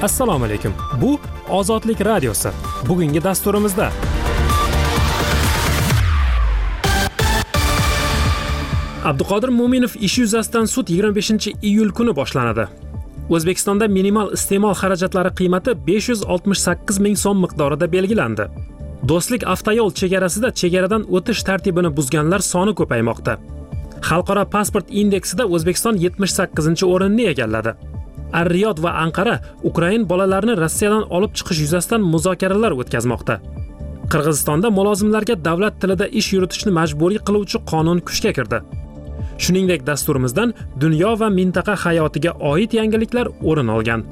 Assalomu alaykum. Bu Ozodlik radiosi. Bugungi dasturimizda Abduqodir Mo'minov ish yuzasidan sud 25-iyul kuni boshlanadi. O'zbekistonda minimal iste'mol xarajatlari qiymati 568 ming so'm miqdorida belgilandi. Do'stlik avtoyo'l chegarasida chegaradan o'tish tartibini buzganlar soni ko'paymoqda. Xalqaro pasport indeksida O'zbekiston 78-o'rinni egalladi. Ar-Riyod va Anqara Ukrain bolalarini Rossiyadan olib chiqish yuzasidan muzokaralar o'tkazmoqda. Qirg'izistonda mulozimlarga davlat tilida ish yuritishni majburiy qiluvchi qonun kuchga kirdi. Shuningdek, dasturimizdan dunyo va mintaqa hayotiga oid yangiliklar o'rin olgan.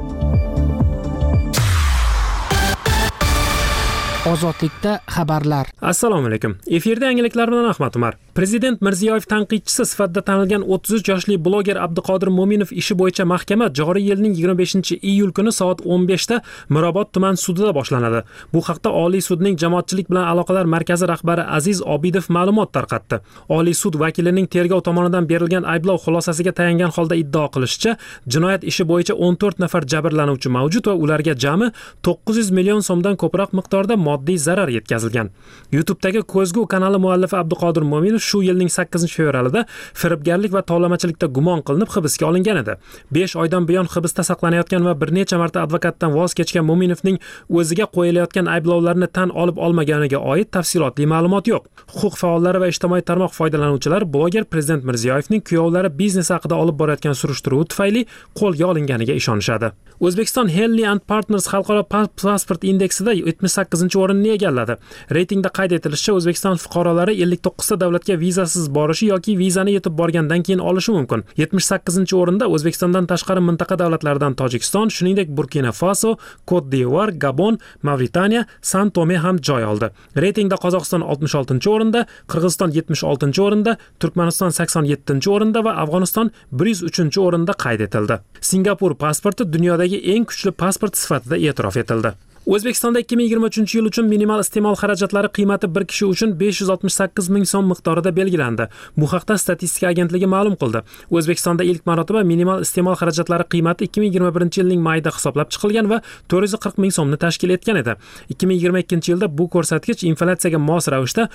Ozodlikda xabarlar. Assalomu alaykum. Efirda yangiliklar bilan Ahmad Umar. Prezident Mirziyoyev tanqidchisi sifatida tanilgan 33 yoshli bloger Abduqodir Mo'minov ishi bo'yicha mahkama joriy yilning 25-iyul kuni soat 15 da Mirobod tuman sudida boshlanadi. Bu haqda Oliy sudning jamoatchilik bilan aloqalar markazi rahbari Aziz Obidov ma'lumot tarqatdi. Oliy sud vakilining tergov tomonidan berilgan ayblov xulosasiga tayangan holda iddao qilishicha, jinoyat ishi bo'yicha 14 nafar jabrlanuvchi mavjud va ularga jami 900 million so'mdan ko'proq miqdorda moddiy zarar yetkazilgan. YouTube'dagi Ko'zgu kanali muallifi Abduqodir Mo'minov shu yilning 8-fevralida firibgarlik va tovlamachilikda gumon qilinib hibsga olingan edi. 5 oydan buyon hibsda saqlanayotgan va bir necha marta advokatdan voz kechgan Mo'minovning o'ziga qo'yilayotgan ayblovlarni tan olib olmaganiga oid tafsilotli ma'lumot yo'q. Huquq faollari va ijtimoiy tarmoq foydalanuvchilari bloger Prezident Mirziyoyevning kuyovlari biznes haqida olib borayotgan surishtiruv tufayli qo'lga olinganiga ishonishadi. O'zbekiston Henley & Partners xalqaro pasport indeksida 78-o'rinni egalladi. Reytingda qayd etilishicha, O'zbekiston fuqarolari 59 ta davlatga vizasiz borishi yoki vizani yetib borgandan keyin olishi mumkin. 78-o'rinda O'zbekistondan tashqari mintaqa davlatlaridan Tojikiston, shuningdek Burkina Faso, Cote d'Ivoire, Gabon, Mavritaniya, San Tome ham joy oldi. Reytingda Qozog'iston 66-o'rinda, Qirg'iziston 76-o'rinda, Turkmaniston 87-o'rinda va Afg'oniston 103-o'rinda qayd etildi. Singapur pasporti dunyodagi eng kuchli pasport sifatida e'tirof etildi. O'zbekistonda 2023-yil uchun minimal iste'mol xarajatlari qiymati bir kishi uchun 568 ming so'm miqdorida belgilandi. Bu haqda Statistika agentligi ma'lum qildi. O'zbekistonda ilk marotaba minimal iste'mol xarajatlari qiymati 2021-yilning mayida hisoblab chiqilgan va 440 ming so'mni tashkil etgan edi. 2022-yilda bu ko'rsatkich inflyatsiyaga mos ravishda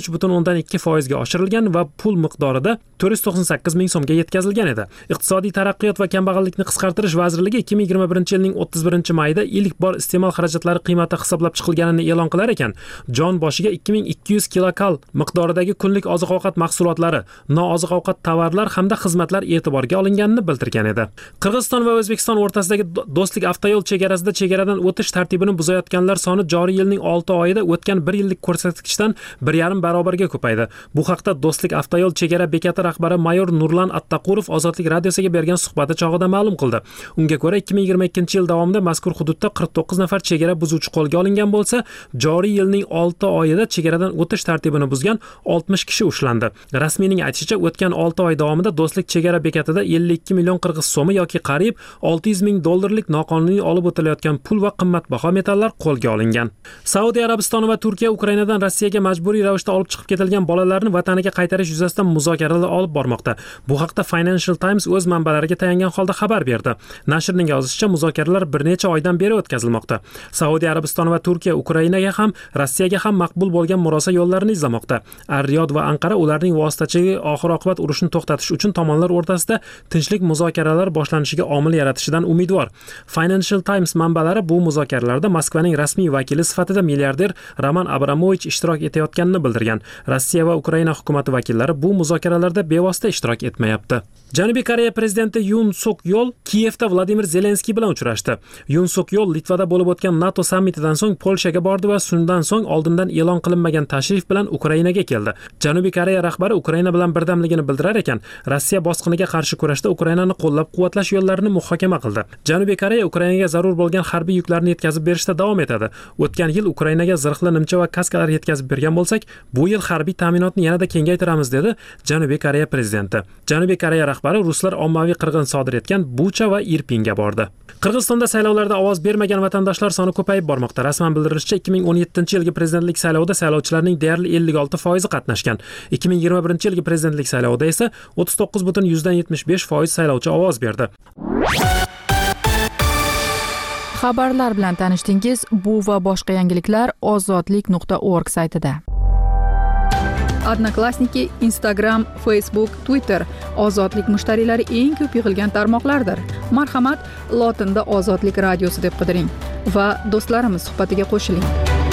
13.2% ga oshirilgan va pul miqdorida 498 ming so'mga yetkazilgan edi. Iqtisodiy taraqqiyot va kambag'allikni qisqartirish vazirligi 2021-yilning 31-mayida ilk bor iste'mol xarajatlari qiymati hisoblab chiqilganini e'lon qilar ekan, jon boshiga 2200 kilokal miqdoridagi kunlik oziq-ovqat mahsulotlari, nooziq-ovqat tovarlar hamda xizmatlar e'tiborga olinganini bildirgan edi. Qirg'iziston va O'zbekiston o'rtasidagi do'stlik avtoyo'l chegarasida chegaradan o'tish tartibini buzayotganlar soni joriy yilning 6 oyida o'tgan 1 yillik ko'rsatkichdan 1,5 barobarga ko'paydi. Bu haqda do'stlik avtoyo'l chegara bekati rahbari mayor Nurlan Attaqurov Ozodlik radiosiga bergan suhbati chog'ida ma'lum qildi. Unga ko'ra 2022-yil davomida mazkur hududda 49 nafar chegara buzuvchi qo'lga olingan bo'lsa, joriy yilning 6 oyida chegaradan o'tish tartibini buzgan 60 kishi ushlandi. Rasmiyning aytishicha, o'tgan 6 oy davomida do'stlik chegara bekatida 52 million qirg'iz so'mi yoki qariyb 600 ming dollarlik noqonuniy olib o'tilayotgan pul va qimmatbaho metallar qo'lga olingan. Saudiya Arabistoni va Turkiya Ukrainadan Rossiyaga majburiy ravishda olib chiqib ketilgan bolalarni vataniga qaytarish yuzasidan muzokaralar olib bormoqda. Bu haqda Financial Times o'z manbalariga tayangan holda xabar berdi. Nashrning yozishicha, muzokaralar bir necha oydan beri o'tkazilmoqda. Saudiya Arabistoni va Turkiya Ukrainaga ham, Rossiyaga ham maqbul bo'lgan murosa yo'llarini izlamoqda. Ar-Riyod va Anqara ularning vositachiligi oxir-oqibat urushni to'xtatish uchun tomonlar o'rtasida tinchlik muzokaralar boshlanishiga omil yaratishidan umidvor. Financial Times manbalari bu muzokaralarda Moskvaning rasmiy vakili sifatida milliarder Roman Abramovich ishtirok etayotganini bildirgan. Rossiya va Ukraina hukumati vakillari bu muzokaralarda bevosita ishtirok etmayapti. Janubiy Koreya prezidenti Yoon Suk Yeol Kiyevda Vladimir Zelenskiy bilan uchrashdi. Yoon Suk Yeol Litvada bo'lib o'tgan NATO sammitidan so'ng Polshaga bordi va shundan so'ng oldindan e'lon qilinmagan tashrif bilan Ukrainaga keldi. Janubiy Koreya rahbari Ukraina bilan birdamligini bildirar ekan, Rossiya bosqiniga qarshi kurashda Ukrainani qo'llab-quvvatlash yo'llarini muhokama qildi. Janubiy Koreya Ukrainaga zarur bo'lgan harbiy yuklarni yetkazib berishda davom etadi. O'tgan yil Ukrainaga zirhli nimcha va kaskalar yetkazib bergan bo'lsak, bu yil harbiy ta'minotni yanada kengaytiramiz dedi Janubiy Koreya prezidenti. Janubiy Koreya rahbari ruslar ommaviy qirg'in sodir etgan Bucha va Irpinga bordi. Qirg'izistonda saylovlarda ovoz bermagan vatandoshlar soni ko'payib bormoqda. Rasman bildirilishicha, 2017-yilgi prezidentlik saylovida saylovchilarning deyarli 56% qatnashgan. 2021-yilgi prezidentlik saylovida esa 39.75% saylovchi ovoz berdi. Xabarlar bilan tanishdingiz. Bu va boshqa yangiliklar ozodlik.org saytida. Odnoklassniki, Instagram, Facebook, Twitter ozodlik mushtariylari eng ko'p yig'ilgan tarmoqlardir. Marhamat, lotinda Ozodlik radiosi deb qidiring va do'stlarimiz suhbatiga qo'shiling.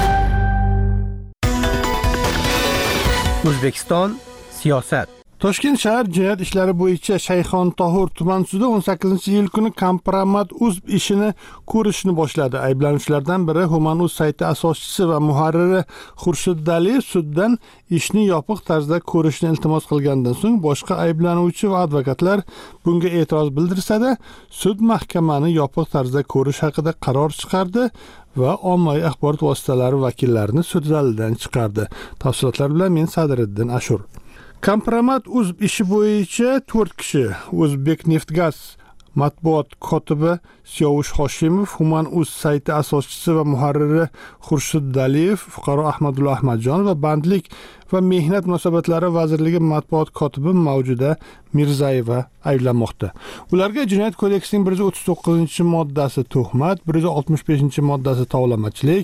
O'zbekiston siyosat. Toshkent shahar jinoyat ishlari bo'yicha Shayxontohur tuman sudi 18-iyul kuni Kompromat.uz ishini ko'rishni boshladi. Ayblanuvchilardan biri Human.uz sayti asoschisi va muharriri Xurshid Daliyev suddan ishni yopiq tarzda ko'rishni iltimos qilgandan so'ng boshqa ayblanuvchi va advokatlar bunga e'tiroz bildirsa-da, sud mahkamani yopiq tarzda ko'rish haqida qaror chiqardi va ommaviy axborot vositalari vakillarini sud zalidan chiqardi. Tafsilotlar bilan men Sadriddin Ashur. Kompromat.uz ishi bo'yicha 4 kishi: O'zbekneftgaz matbuot kotibi Siyovush Hoshimov, Human.uz sayti asoschisi va muharriri Xurshid Daliyev, fuqaro Ahmadullo Ahmadjon va Bandlik va mehnat munosabatlari vazirligi matbuot kotibi Mavjuda Mirzayeva ayblanmoqda. Ularga Jinoyat kodeksining 139-moddasi tuhmat, 165-moddasi tovlamachilik,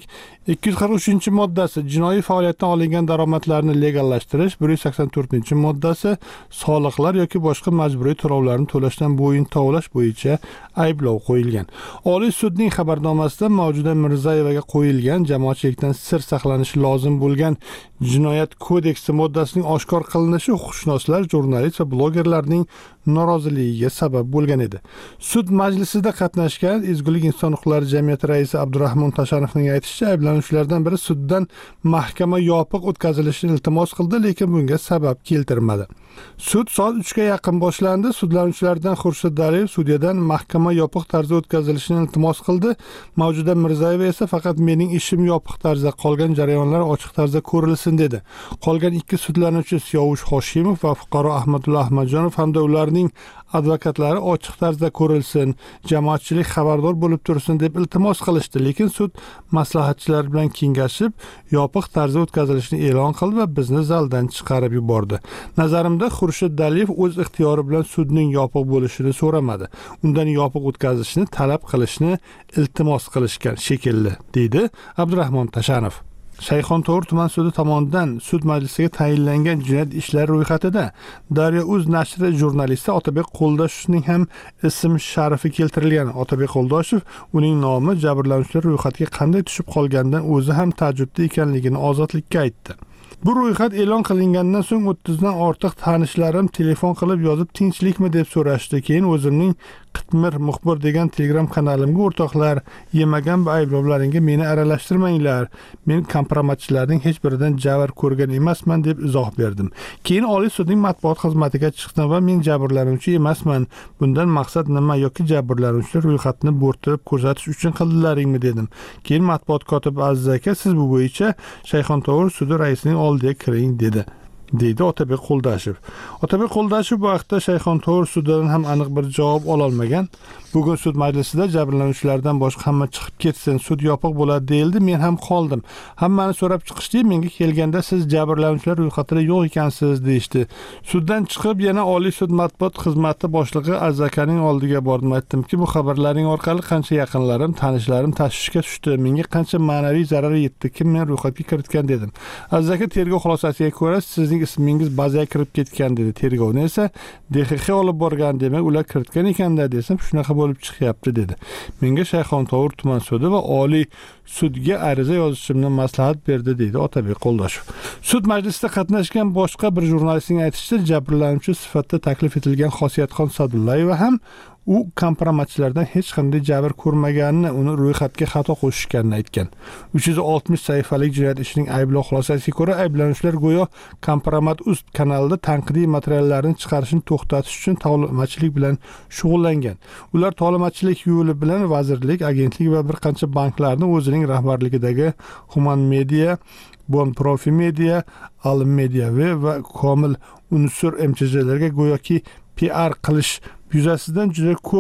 243-moddasi jinoiy faoliyatdan olingan daromadlarni legallashtirish, 184-moddasi soliqlar yoki boshqa majburiy to'lovlarni to'lashdan bo'yin tovlash bo'yicha ayblov qo'yilgan. Oliy sudning xabarnomasida Mavjuda Mirzayevaga qo'yilgan jamoatchilikdan sir saqlanishi lozim bo'lgan Jinoyat kodeksi moddasining oshkor qilinishi huquqshunoslar, jurnalist va blogerlarning noroziligiga sabab bo'lgan edi. Sud majlisida qatnashgan Ezgulik inson huquqlari jamiyati raisi Abdurahmon Tashanovning aytishicha, ayblanuvchilardan biri suddan mahkama yopiq o'tkazilishini iltimos qildi, lekin bunga sabab keltirmadi. Sud soat 3 ga yaqin boshlandi. Sudlanuvchilardan Xurshid Daliyev sudyadan mahkama yopiq tarzda o'tkazilishini iltimos qildi. Mavjuda Mirzayeva esa faqat mening ishim yopiq tarzda, qolgan jarayonlar ochiq tarzda ko'rilsin dedi. Qolgan ikki sudlanuvchi Siyovush Hoshimov va fuqaro Ahmadullo Ahmadjonov hamda ularning advokatlari ochiq tarzda ko'rilsin, jamoatchilik xabardor bo'lib tursin deb iltimos qilishdi, lekin sud maslahatchilar bilan kengashib yopiq tarzda o'tkazilishini e'lon qildi va bizni zaldan chiqarib yubordi. Nazarimda Xurshid Daliyev o'z ixtiyori bilan sudning yopiq bo'lishini so'ramadi. Undan yopiq o'tkazishni talab qilishni iltimos qilishgan shekilli, deydi Abdurahmon Tashanov. Shayxontohur tuman sudi tomonidan sud majlisiga tayinlangan jinoyat ishlari ro'yxatida Daryo.uz nashri jurnalisti Otabek Qo'ldashevning ham ism sharifi keltirilgan. Otabek Qo'ldashev uning nomi jabrlanuvchilar ro'yxatiga qanday tushib qolganidan o'zi ham ta'jubda ekanligini Ozodlikka aytdi. Bu ro'yxat e'lon qilingandan so'ng 30 dan ortiq tanishlarim telefon qilib yozib tinchlikmi deb so'rashdi. Keyin o'zimning Qitmir muxbir degan Telegram kanalimga o'rtoqlar, yemagan bu ayblovlaringga meni aralashtirmanglar. Men kompromatchilarning hech biridan jabr ko'rgan emasman deb izoh berdim. Keyin Oliy sudning matbuot xizmatiga chiqdim va men jabrlanuvchi emasman. Bundan maqsad nima yoki jabrlanuvchilar ro'yxatini bo'rttirib ko'rsatish uchun qildilaringmi dedim. Keyin matbuot kotibi Aziz aka, siz bu bo'yicha Shayxontohur sudi raisining oldiga kiring dedi. deydi Otabek Qo'ldashev. Otabek Qo'ldashev bu vaqtda Shayxontohur sudidan ham aniq bir javob ololmagan. Bugun sud majlisida jabrlanuvchilardan boshqa hamma chiqib ketsin, sud yopiq bo'ladi deyildi. Men ham qoldim. Hammani so'rab chiqishdi. Menga kelganda siz jabrlanuvchilar ro'yxatida yo'q ekansiz deyishdi. Suddan chiqib yana Oliy sud matbuot xizmati boshlig'i Azakaning oldiga bordim. Aytdimki, bu xabarlaring orqali qancha yaqinlarim, tanishlarim tashvishga tushdi. Menga qancha ma'naviy zarar yetdi. Kim meni ro'yxatga kiritgan dedim. Azaka tergov xulosasiga ko'ra sizning ismingiz bazaga kirib ketgan dedi. Tergovni esa DXX olib borgan, demak ular kiritgan ekanda desam, shunaqa bo'lib chiqyapti dedi. Menga Shayxontohur tuman sudi va Oliy sudga ariza yozishimni maslahat berdi deydi Otabek Qo'ldashev. Sud majlisida qatnashgan boshqa bir jurnalistning aytishicha, jabrlanuvchi sifatida taklif etilgan Xosiyatxon Sadullayeva ham u kompromatchilardan hech qanday jabr ko'rmaganini, uni ro'yxatga xato qo'shishganini aytgan. 360 sahifalik jinoyat ishining ayblov xulosasiga ko'ra, ayblanuvchilar go'yo Kompromat.uz kanalida tanqidiy materiallarni chiqarishni to'xtatish uchun tovlamachilik bilan shug'ullangan. Ular tovlamachilik yo'li bilan vazirlik, agentlik va bir qancha banklarni o'zining rahbarligidagi Human Media, Bon Profi Media, Alim Media va Komil Unsur MCJlarga go'yoki PR qilish yuzasidan juda ko'p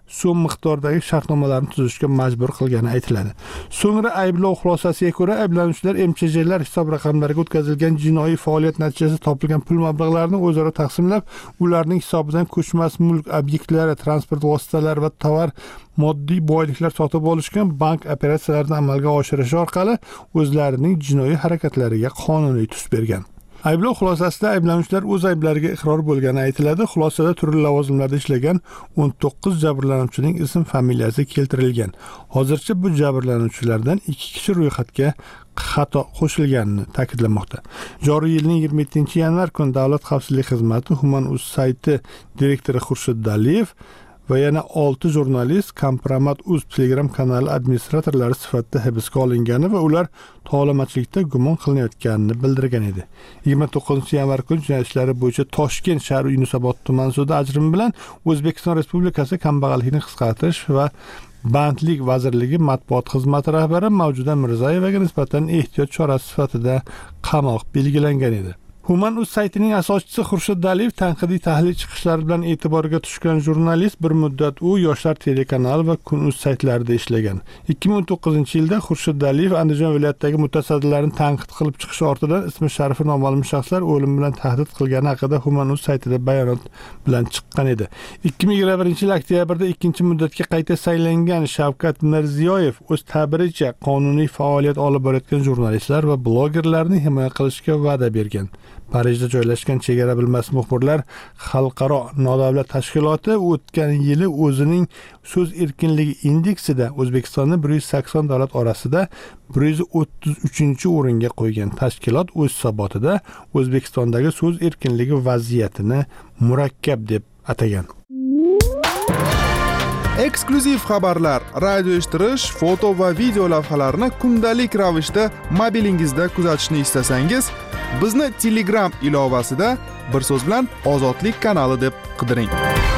so'm miqdordagi shartnomalarni tuzishga majbur qilgani aytiladi. So'ngra ayblov xulosasiga ko'ra ayblanuvchilar MCJlar hisob raqamlariga o'tkazilgan jinoiy faoliyat natijasida topilgan pul mablag'larini o'zaro taqsimlab, ularning hisobidan ko'chmas mulk obyektlari, transport vositalari va tovar moddiy boyliklar sotib olishgan bank operatsiyalarini amalga oshirish orqali o'zlarining jinoiy harakatlariga qonuniy tus bergan. Ayblov xulosasida ayblanuvchilar o'z ayblariga iqror bo'lgani aytiladi. Xulosada turli lavozimlarda ishlagan 19 jabrlanuvchining ism familiyasi keltirilgan. Hozircha bu jabrlanuvchilardan 2 kishi ro'yxatga xato qo'shilganini ta'kidlamoqda. Joriy yilning 27-yanvar kuni Davlat xavfsizlik xizmati Human.uz sayti direktori Xurshid Daliyev va yana 6 jurnalist Kompromat.uz Telegram kanali administratorlari sifatida hibsga olingani va ular tovlamachilikda gumon qilinayotganini bildirgan edi. 29-yanvar kuni jinoyat ishlari bo'yicha Toshkent shahri Yunusobod tuman sudi ajrimi bilan O'zbekiston Respublikasi kambag'allikni qisqartirish va bandlik vazirligi matbuot xizmati rahbari Mavjuda Mirzayevaga nisbatan ehtiyot chorasi sifatida qamoq belgilangan edi. Human.uz saytining asoschisi Xurshid Daliyev tanqidiy tahlil chiqishlari bilan e'tiborga tushgan jurnalist bir muddat u Yoshlar telekanali va Kun.uz saytlarida ishlagan. 2019-yilda Xurshid Daliyev Andijon viloyatidagi mutasaddilarni tanqid qilib chiqish ortidan ismi sharifi noma'lum shaxslar o'lim bilan tahdid qilgani haqida Human.uz saytida bayonot bilan chiqqan edi. 2021-yil oktyabrda ikkinchi muddatga qayta saylangan Shavkat Mirziyoyev o'z ta'biricha qonuniy faoliyat olib borayotgan jurnalistlar va blogerlarni himoya qilishga va'da bergan. Parijda joylashgan chegara bilmas muxbirlar xalqaro nodavlat tashkiloti o'tgan yili o'zining so'z erkinligi indeksida O'zbekistonni 180 davlat orasida 133-o'ringa qo'ygan. Tashkilot o'z hisobotida O'zbekistondagi so'z erkinligi vaziyatini murakkab deb atagan. Eksklyuziv xabarlar, radio eshittirish, foto va video lavhalarni kundalik ravishda mobilingizda kuzatishni istasangiz, bizni Telegram ilovasida bir so'z bilan Ozodlik kanali deb qidiring.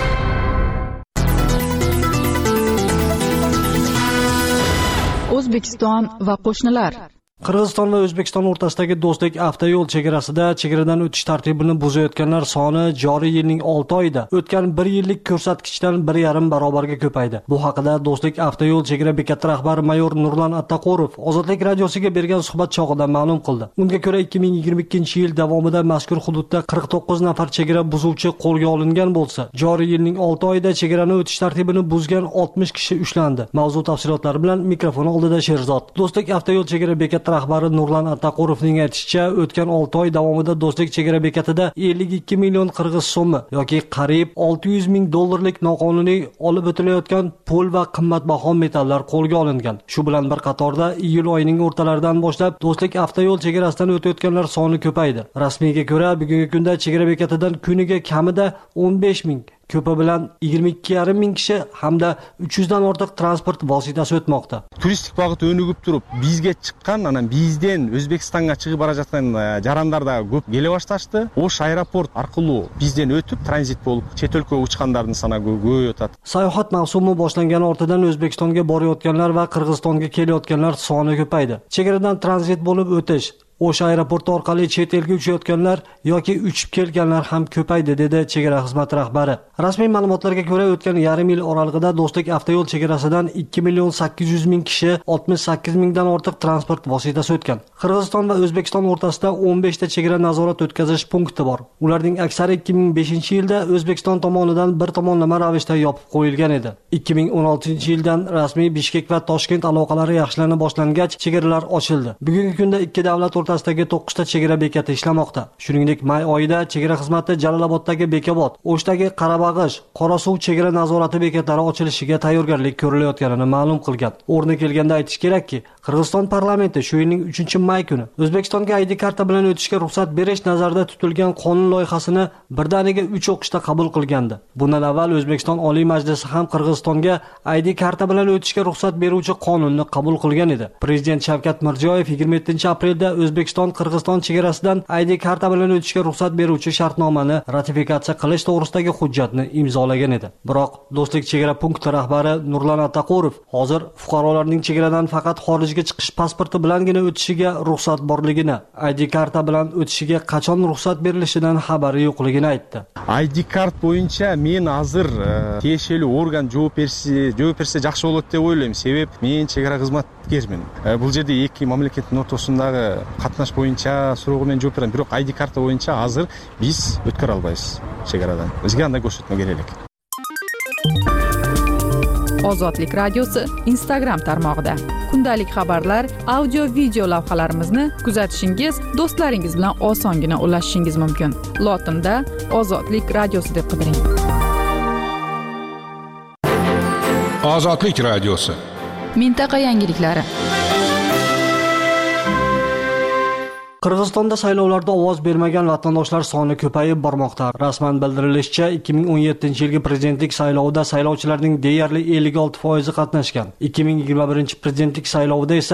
O'zbekiston va qo'shnilar. Qirg'iziston va O'zbekiston o'rtasidagi do'stlik avtoyo'l chegarasida chegaradan o'tish tartibini buzayotganlar soni joriy yilning 6 oyida o'tgan 1 yillik ko'rsatkichdan 1,5 barobarga ko'paydi. Bu haqida do'stlik avtoyo'l chegara bekati rahbari mayor Nurlan Attaqorov Ozodlik radiosiga bergan suhbat chog'ida ma'lum qildi. Unga ko'ra 2022-yil davomida mazkur hududda 49 nafar chegara buzuvchi qo'lga olingan bo'lsa, joriy yilning 6 oyida chegarani o'tish tartibini buzgan 60 kishi ushlandi. Mavzu tafsilotlari bilan mikrofon oldida Sherzod. Do'stlik avtoyo'l chegara bekati rahbari Nurlan Attaqorovning aytishicha, o'tgan 6 oy davomida do'stlik chegara bekatida 52 million qirg'iz so'mi yoki qariyb 600 ming dollarlik noqonuniy olib o'tilayotgan pul va qimmatbaho metallar qo'lga olingan. Shu bilan bir qatorda iyul oyining o'rtalaridan boshlab do'stlik avtoyo'l chegarasidan o'tayotganlar soni ko'paydi. Rasmiyga ko'ra, bugungi kunda chegara bekatidan kuniga kamida 15 ming, ko'pi bilan 22,5 ming kishi hamda 300 dan ortiq transport vositasi o'tmoqda. Turistik бағыт өнігіп тұрып, бізге шыққан, анан бизден Өзбекстанға шығып бара жатқан жарандар да көп келе башташты. Ош аэропорт арқылуу бизден өтүп, транзит болуп, чет өлкөгө учкандардын саны көбөйүп атат. Sayohat mavsumi boshlangani ortidan O'zbekistonga borayotganlar va Qirg'izistonga kelayotganlar soni ko'paydi. Chegaradan tranzit bo'lib o'tish, O'sh aeroporti orqali chet elga uchayotganlar yoki uchib kelganlar ham ko'paydi, dedi chegara xizmati rahbari. Rasmiy ma'lumotlarga ko'ra, o'tgan yarim yil oralig'ida do'stlik avtoyo'l chegarasidan 2,8 million kishi 68 mingdan ortiq transport vositasi o'tgan. Qirg'iziston va O'zbekiston o'rtasida 15 ta chegara nazorat o'tkazish punkti bor. Ularning aksari 2005-yilda O'zbekiston tomonidan bir tomonlama ravishda yopib qo'yilgan edi. 2016-yildan rasmiy Bishkek va Toshkent aloqalari yaxshilana boshlangach, chegaralar ochildi. Bugungi kunda ikki davlat o'rtasidagi 9 ta chegara bekati ishlamoqda. Shuningdek, may oyida chegara xizmati Jaloloboddagi Bekobod, O'shdagi Qarabag'ish, Qorasuv chegara nazorati bekatlari ochilishiga tayyorgarlik ko'rilayotganini ma'lum qilgan. O'rni kelganda aytish kerakki, Qirg'iziston parlamenti shu yilning 3-may kuni O'zbekistonga ID karta bilan o'tishga ruxsat berish nazarda tutilgan qonun loyihasini birdaniga 3 o'qishda qabul qilgandi. Bundan avval O'zbekiston Oliy Majlisi ham Qirg'izistonga ID karta bilan o'tishga ruxsat beruvchi qonunni qabul qilgan edi. Prezident Shavkat Mirziyoyev 27-aprelda O'zbekiston Qirg'iziston chegarasidan ID karta bilan o'tishga ruxsat beruvchi shartnomani ratifikatsiya qilish to'g'risidagi hujjatni imzolagan edi. Biroq Do'stlik chegara punkti rahbari Nurlan Attaqurov hozir fuqarolarning chegaradan faqat xorijga chiqish pasporti bilangina o'tishiga ruxsat borligini, ID karta bilan o'tishiga qachon ruxsat berilishidan xabari yo'qligini aytdi. ID kart bo'yicha men hozir tegishli organ javob bersa yaxshi bo'ladi deb o'ylayman. Sebep men chegara xizmatkerman. Bu yerda ikki mamlakatning o'rtasidagi qatnash bo'yicha so'rovga men javob beraman. Biroq ID karta bo'yicha hozir biz o'tkara olmaymiz chegaradan. Bizga anda ko'rsatma kerak. Ozodlik radiosi Instagram tarmog'ida kundalik xabarlar, audio, video lavhalarimizni kuzatishingiz, do'stlaringiz bilan osongina ulashishingiz mumkin. Lotinda Ozodlik radiosi deb qidiring. Ozodlik radiosi. Mintaqa yangiliklari. Qirg'izistonda saylovlarda ovoz bermagan vatandoshlar soni ko'payib bormoqda. Rasman bildirilishicha, 2017-yilgi prezidentlik saylovida saylovchilarning deyarli 56% qatnashgan. 2021 prezidentlik saylovida esa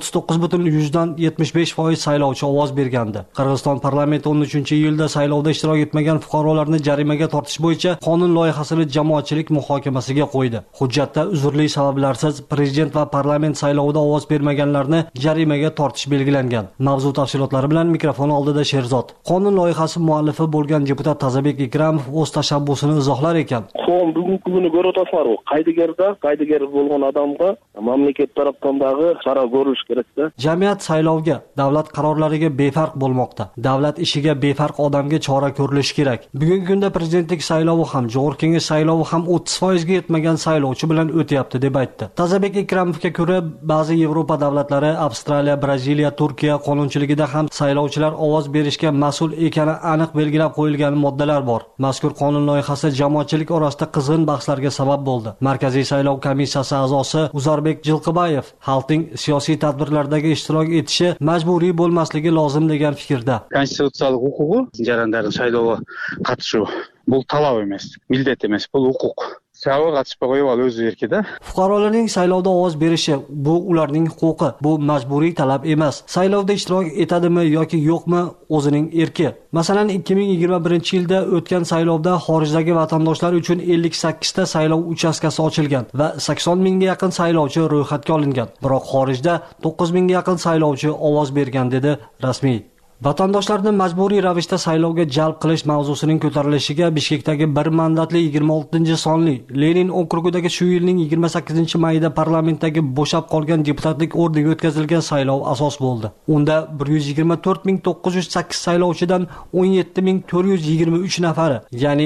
39,75% saylovchi ovoz bergandi. Qirg'iziston parlamenti 13-iyulda saylovda ishtirok etmagan fuqarolarni jarimaga tortish bo'yicha qonun loyihasini jamoatchilik muhokamasiga qo'ydi. Hujjatda uzrli sabablarsiz prezident va parlament saylovida ovoz bermaganlarni jarimaga tortish belgilangan. Mavzu tafsilot bilan mikrofon oldida Sherzod. Qonun loyihasi muallifi bo'lgan deputat Tazabek Ikramov o'z tashabbusini izohlar ekan. Qonun bugungi kuni ko'rib o'tasizlar, qaydigar bo'lgan odamga mamlakat tarafdorlari chora ko'rish kerak-da. Jamiyat saylovga, davlat qarorlariga befarq bo'lmoqda. Davlat ishiga befarq odamga chora ko'rilishi kerak. Bugungi kunda prezidentlik saylovi ham, Jo'g'ri kengash saylovi ham 30% ga yetmagan saylovchi bilan o'tyapti deb aytdi. Tazabek Ikramovga ko'ra, ba'zi Yevropa davlatlari, Avstraliya, Braziliya, Turkiya qonunchiligida ham saylovchilar ovoz berishga mas'ul ekani aniq belgilab qo'yilgan moddalar bor. Mazkur qonun loyihasi jamoatchilik orasida qizg'in bahslarga sabab bo'ldi. Markaziy saylov komissiyasi a'zosi Uzarbek Jilqibayev xalqning siyosiy tadbirlardagi ishtirok etishi majburiy bo'lmasligi lozim degan fikrda. Konstitutsiyalik huquqi jarayonlarga saylovga qatnashuv bu talab emas, millat emas, bu huquq. Saylovga qatnashib qo'yib o'zi erkida. Fuqarolarning saylovda ovoz berishi bu ularning huquqi, bu majburiy talab emas. Saylovda ishtirok etadimi yoki yo'qmi o'zining erki. Masalan, 2021-yilda o'tgan saylovda xorijdagi vatandoshlar uchun 58 ta saylov uchastkasi ochilgan va 80 mingga yaqin saylovchi ro'yxatga olingan. Biroq xorijda 9 mingga yaqin saylovchi ovoz bergan dedi rasmiy. Vatandoshlarni majburiy ravishda saylovga jalb qilish mavzusining ko'tarilishiga Bishkekdagi bir mandatli 26-sonli Lenin okrugidagi shu yilning 28-mayida parlamentdagi bo'shab qolgan deputatlik o'rniga o'tkazilgan saylov asos bo'ldi. Unda 124,908 saylovchidan 17,423 nafari, ya'ni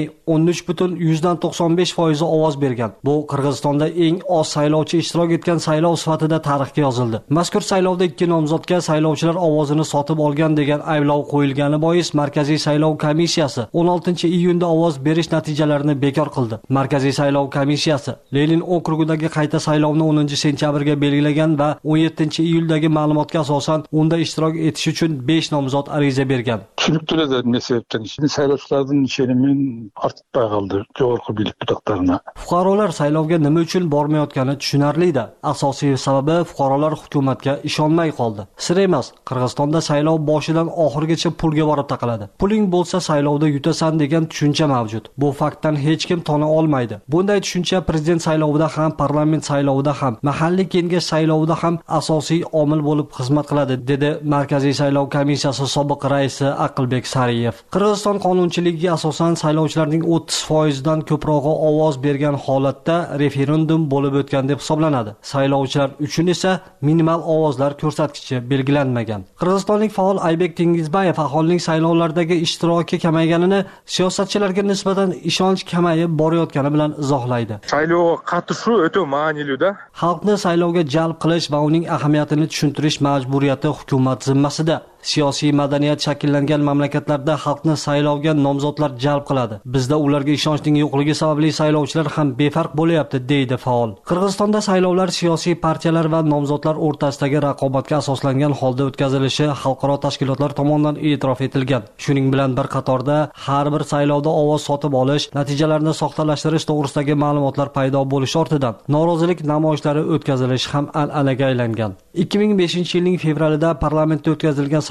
13,95% ovoz bergan. Bu Qirg'izistonda eng oz saylovchi ishtirok etgan saylov sifatida tarixga yozildi. Mazkur saylovda ikki nomzodga saylovchilar ovozini sotib olgan degan ayblov qo'yilgani bois Markaziy saylov komissiyasi 16-iyunda ovoz berish natijalarini bekor qildi. Markaziy saylov komissiyasi Lenin okrugidagi qayta saylovni 10-sentyabrga belgilagan va 17-iyuldagi ma'lumotga asosan unda ishtirok etish uchun 5 nomzod ariza bergan. Tushunibdilar ne sebepten ishini saylovchilarning ishini ortib qoldi jo'g'ri bilik butoqlarına. Fuqarolar saylovga nima uchun bormayotgani tushunarli-da. Asosiy sababi fuqarolar hukumatga ishonmay qoldi. Sir emas, Qirg'izistonda saylov boshidan oxirigacha pulga borib taqaladi. Puling bo'lsa saylovda yutasan degan tushuncha mavjud. Bu faktdan hech kim tona olmaydi. Bunday tushuncha prezident saylovida ham, parlament saylovida ham, mahalliy kengash saylovida ham asosiy omil bo'lib xizmat qiladi, dedi Markaziy saylov komissiyasi sobiq raisi Aqlbek Sariyev. Qirg'iziston qonunchiligiga asosan saylovchilarning 30% dan ko'prog'i ovoz bergan holatda referendum bo'lib o'tgan deb hisoblanadi. Saylovchilar uchun esa minimal ovozlar ko'rsatkichi belgilanmagan. Qirg'izistonlik faol Aybek Tengizbayev aholining saylovlardagi ishtiroki kamayganini siyosatchilarga nisbatan ishonch kamayib borayotgani bilan izohlaydi. Saylovga qatnashuv o'ta ma'nili-da. Xalqni saylovga jalb qilish va uning ahamiyatini tushuntirish majburiyati hukumat zimmasida. Siyosiy madaniyat shakllangan mamlakatlarda xalqni saylovga nomzodlar jalb qiladi. Bizda ularga ishonchning yo'qligi sababli saylovchilar ham befarq bo'layapti, deydi faol. Qirg'izistonda saylovlar siyosiy partiyalar va nomzodlar o'rtasidagi raqobatga asoslangan holda o'tkazilishi xalqaro tashkilotlar tomonidan e'tirof etilgan. Shuning bilan bir qatorda har bir saylovda ovoz sotib olish, natijalarni soxtalashtirish to'g'risidagi ma'lumotlar paydo bo'lishi ortidan norozilik namoyishlari o'tkazilishi ham an'anaga aylangan. 2005-yilning fevralida parlamentda o'tkazilgan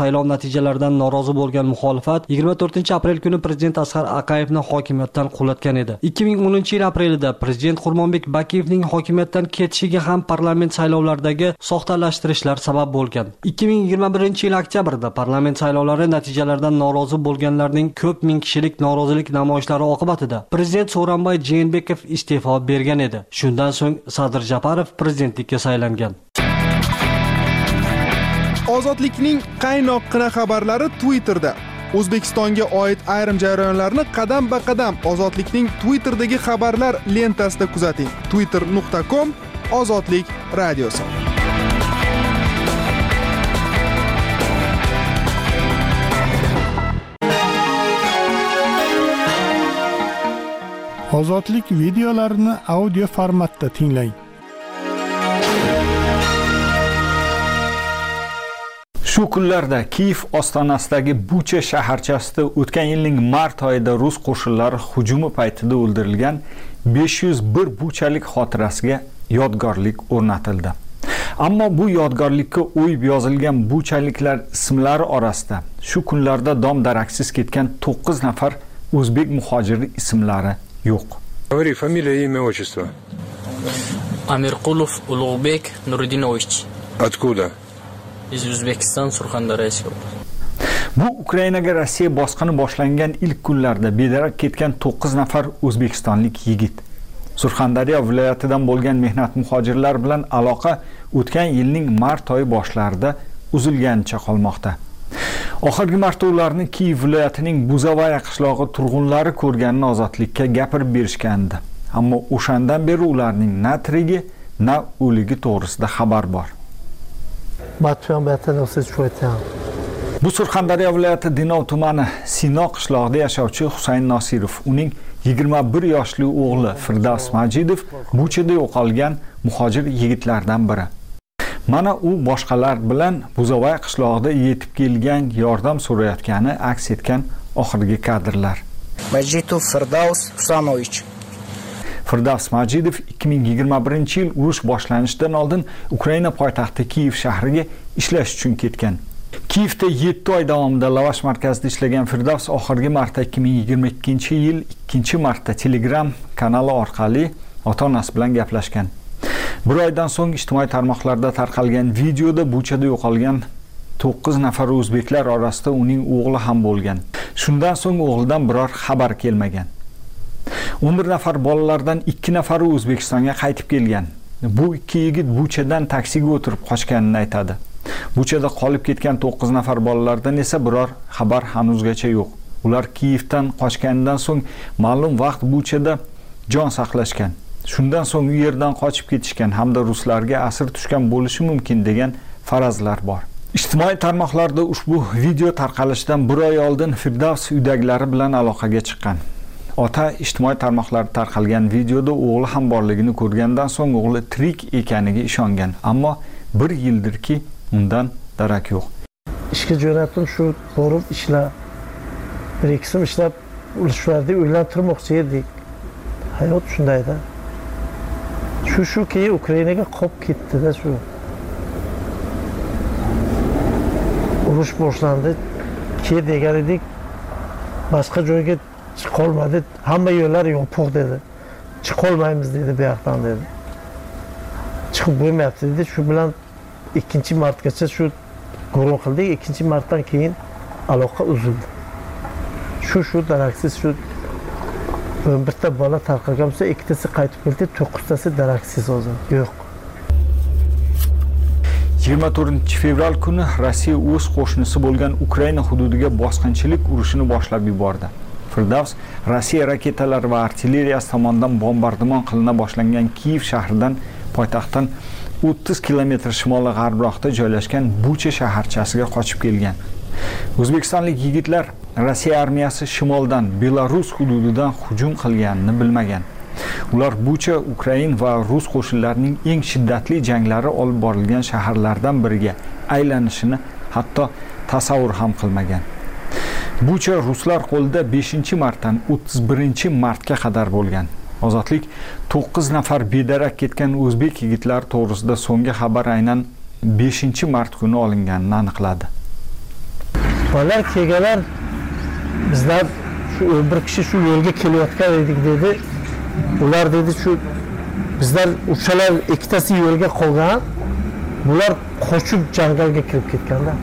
saylov natijalaridan norozi bo'lgan muxolifat 24-aprel kuni prezident Asqar Aqayevni hokimiyatdan qulatgan edi. 2010 aprelida prezident Qurmonbek Bakiyevning hokimiyatdan ketishiga ham parlament saylovlaridagi soxtalashtirishlar sabab bo'lgan. 2021 oktyabrda parlament saylovlari natijalaridan norozi bo'lganlarning ko'p ming kishilik norozilik namoyishlari oqibatida prezident Sooronbay Jeenbekov iste'fo bergan edi. Shundan so'ng Sadir Japarov prezidentlikka saylangan. Ozodlikning qaynoqqina xabarlari Twitterda. O'zbekistonga oid ayrim jarayonlarni qadam-ba-qadam Ozodlikning Twitterdagi xabarlar lentasida kuzating. twitter.com Ozodlik radiosi. Ozodlik videolarini audio formatda tinglang. Shu kunlarda Kiyev ostonasidagi Bucha shaharchasida o'tgan yilning mart oyida rus qo'shinlari hujumi paytida o'ldirilgan 501 buchalik xotirasiga yodgorlik o'rnatildi. Ammo bu yodgorlikka o'yib yozilgan buchaliklar ismlari orasida shu kunlarda dom-daraksiz ketgan 9 nafar o'zbek muhojiri ismlari yo'q. Говори фамилия, имя, отчество. Amirqulov Ulug'bek Nuridinovich. Откуда? Из O'zbekiston, Surxondaryo. Bu Ukrainaga Rossiya bosqini boshlangan ilk kunlarda bedarak ketgan 9 nafar o'zbekistonlik yigit. Surxondaryo viloyatidan bo'lgan mehnat muhojirlar bilan aloqa o'tgan yilning mart oyi boshlarida uzilganicha qolmoqda. Oxirgi marta ularni Kiyev viloyatining Buzovaya qishlog'i turg'unlari ko'rganini Ozodlikka gapirib berishgandi. Ammo o'shandan beri ularning na tirigi, na o'ligi to'g'risida xabar bor. Bu Surxondaryo viloyati Dinov tumani Sino qishlog'ida yashovchi Husayn Nosirov, uning 21 yoshli o'g'li Firdavs Majidov Buchada yo'qolgan muhojir yigitlardan biri. Mana u boshqalar bilan Buzovay qishlog'ida yetib kelgan yordam so'rayotgani aks etgan oxirgi kadrlar. Majidov Firdavs Husanovich. Firdavs Majidov 2021 yil urush boshlanishidan oldin Ukraina poytaxti Kiyev shahriga ishlash uchun ketgan. Kiyevda 7 oy davomida lavash markazida ishlagan Firdavs oxirgi marta 2022-yil 2-marta Telegram kanali orqali ota-onasi bilan gaplashgan. Bir oydan so'ng ijtimoiy tarmoqlarda tarqalgan videoda Buchada yo'qolgan 9 nafar o'zbeklar orasida uning o'g'li ham bo'lgan. Shundan so'ng o'g'lidan biror xabar kelmagan. 11 nafar bolalardan 2 nafari O'zbekistonga qaytib kelgan. Bu ikki yigit Buchadan taksiga o'tirib qochganini aytadi. Buchada qolib ketgan 9 nafar bolalardan esa biror xabar hanuzgacha yo'q. Ular Kiyevdan qochgandan so'ng ma'lum vaqt Buchada jon saqlashgan. Shundan so'ng u yerdan qochib ketishgan hamda ruslarga asir tushgan bo'lishi mumkin degan farazlar bor. Ijtimoiy tarmoqlarda ushbu video tarqalishidan bir oy oldin Firdavs uydagilari bilan aloqaga chiqqan. Ota ijtimoiy tarmoqlarda tarqalgan videoda o'g'li ham borligini ko'rgandan so'ng o'g'li tirik ekaniga ishongan, ammo 1 yildirki undan darak yo'q. Ishga jo'natdim, shu borib ishla. 1-2 so'm ishlab ulashlardi, uylantirmoqchi edik. Hayot shundayda. Shu keyin Ukrainaga qolib ketdi-da shu. Urush boshlandi. Keyin degan edik, boshqa joyga chiqolmadi, hamma yo'llar yopiq dedi. Chiqolmaymiz dedi, bu yoqdan dedi. Chiqib bo'lmayapti dedi. Shu bilan 2-martgacha shu guruh qildik. 2-martdan keyin aloqa uzildi. Shu daraksiz shu 11 ta bola tarqalgan bo'lsa, 2tasi qaytib keldi, 9tasi daraksiz hozir yo'q. 24-fevral kuni Rossiya o'z qo'shnisi bo'lgan Ukraina hududiga bosqinchilik urushini boshlab yubordi. Firdavs Rossiya raketalari va artilleriyasi tomonidan bombardimon qilina boshlangan Kiyev shahridan poytaxtdan 30 kilometr shimoli-g'arbroqda joylashgan Bucha shaharchasiga qochib kelgan. O'zbekistonlik yigitlar Rossiya armiyasi shimoldan Belarus hududidan hujum qilganini bilmagan. Ular Bucha, Ukraina va rus qo'shinlarining eng shiddatli janglari olib borilgan shaharlardan biriga aylanishini hatto tasavvur ham qilmagan. Bucha ruslar qo'lida 5-martdan 31-martga qadar bo'lgan. Ozodlik 9 nafar bedarak ketgan o'zbek yigitlari to'g'risida so'nggi xabar aynan 5-mart kuni olinganini aniqladi. Bolalar kelganlar bizlar shu 11 kishi shu yo'lga kelayotgan edik dedi. Ular dedi shu bizlar uchalar ikkitasi yo'lga qolgan. Bular qochib jangalga kirib ketganda.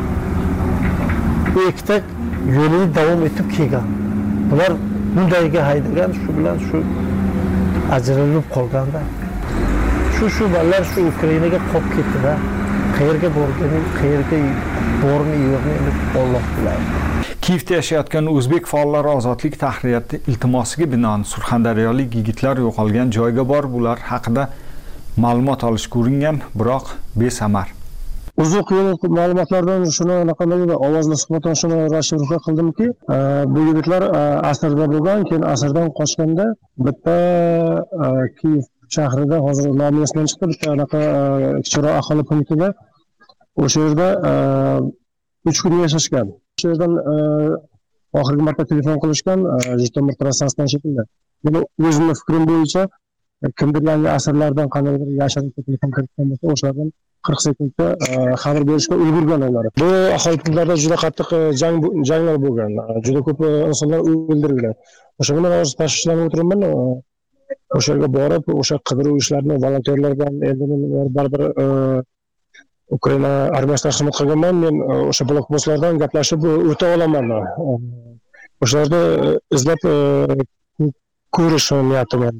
Bu ikkita yo'lini davom etib kelgan. Bular bundayga haydagan, shu bilan shu ajralib qolganda. Shu bolalar shu Ukrainaga qolib ketdi-da. Qayerga borgani, qayerga bormi, yo'qmi Alloh biladi. Kiyevda yashayotgan o'zbek faollari ozodlik tahririyati iltimosiga binoan surxondaryolik yigitlar yo'qolgan joyga borib ular haqida ma'lumot olishga uringan, biroq besamar. Uzoq yo'l ma'lumotlardan shuni anaqalarga ovozli suhbatdan shuni rashovka qildimki, bu yigitlar asrda bo'lgan, keyin asrdan qochganda bitta Kiyev shahrida hozir nomi esimdan chiqdi, bitta anaqa kichikroq aholi punktida o'sha yerda 3 kun yashashgan. O'sha yerdan oxirgi marta telefon qilishgan, Jitomir trassasidan shekilli. Meni o'zimning fikrim bo'yicha kimdirlarga asrlardan qandaydir yashirin telefon kiritgan bo'lsa, o'shalardan 40 sekundda xabar berishga ulgurgan ular. Bu aholi punktlarida juda qattiq janglar bo'lgan. Juda ko'p insonlar o'ldirilgan. O'sha bilan hozir tashvishlanib o'tiribman. O'sha yerga borib, o'sha qidiruv ishlarini volontyorlar bilan endi baribir Ukraina armiyasida xizmat qilganman. Men o'sha blokpostlardan gaplashib o'ta olaman. O'shalarni izlab ko'rish niyatim bor.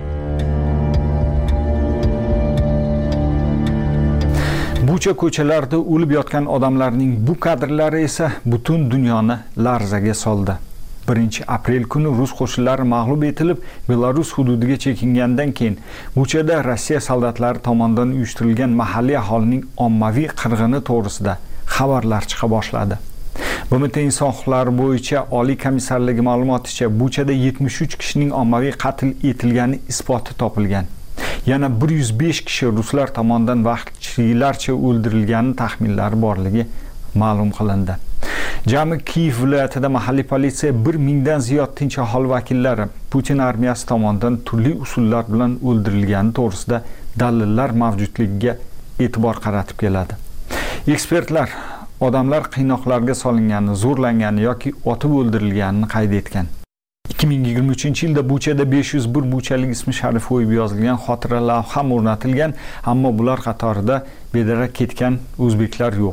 Bucha ko'chalarda o'lib yotgan odamlarning bu kadrlari esa butun dunyoni larzaga soldi. 1-aprel kuni rus qo'shinlari mag'lub etilib, Belarus hududiga chekingandan keyin Buchada Rossiya soldatlari tomonidan uyushtirilgan mahalliy aholining ommaviy qirg'ini to'g'risida xabarlar chiqa boshladi. BMT inson huquqlari bo'yicha Oliy komissarligi ma'lumoticha Buchada 73 kishining ommaviy qatl etilgani isboti topilgan. Yana 105 kishi ruslar tomonidan vahshiylarcha o'ldirilgani taxminlari borligi ma'lum qilindi. Jami Kiyev viloyatida mahalliy politsiya 1000 dan ziyod tinch aholi vakillari Putin armiyasi tomonidan turli usullar bilan o'ldirilgani to'g'risida dalillar mavjudligiga e'tibor qaratib keladi. Ekspertlar odamlar qiynoqlarga solingani, zo'rlangani yoki otib o'ldirilganini qayd etgan. 2023-yilda Buchada 501 buchalik ismi sharifi o'yib yozilgan xotira lavha o'rnatilgan, ammo bular qatorida bedarak ketgan o'zbeklar yo'q.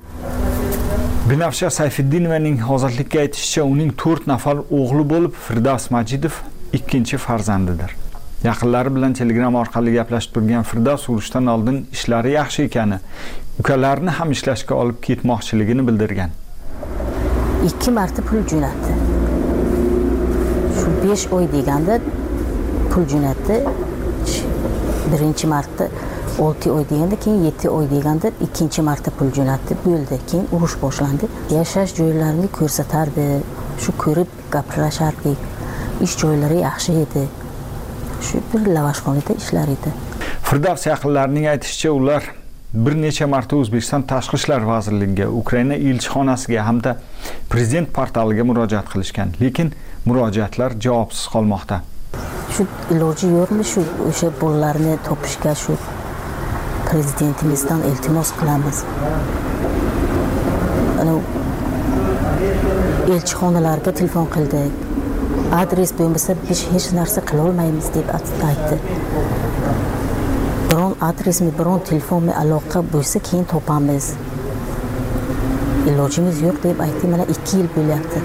Binafsha Sayfiddinovaning ozodlikka aytishicha, uning 4 nafar o'g'li bo'lib, Firdavs Majidov ikkinchi farzandidir. Yaqinlari bilan Telegram orqali gaplashib turgan Firdavs urushdan oldin ishlari yaxshi ekani, ukalarini ham ishlashga olib ketmoqchiligini bildirgan. 2 marta pul jo'natdi. Shu 5 oy deganda pul jo'natdi. Birinchi marta 6 oy deganda, keyin 7 oy deganda ikkinchi marta pul jo'natdi, bo'ldi. Keyin urush boshlandi. Yashash joylarini ko'rsatardi. Shu ko'rib gaplashardik. Ish joylari yaxshi edi. Shu bir lavashxonada ishlar edi. Firdavs yaqinlarining aytishicha, ular bir necha marta O'zbekiston Tashqi ishlar vazirligiga, Ukraina elchixonasiga hamda prezident portaliga murojaat qilishgan, lekin murojaatlar javobsiz qolmoqda. Shu iloji yo'qmi shu o'sha bolalarni topishga shu prezidentimizdan iltimos qilamiz. Ana elchixonalarga telefon qildik. Adres bo'lmasa biz hech narsa qila olmaymiz deb aytdi. Biron adresmi, biron telefonmi aloqa bo'lsa keyin topamiz. Ilojimiz yo'q deb aytdi. Mana 2 yil bo'lyapti.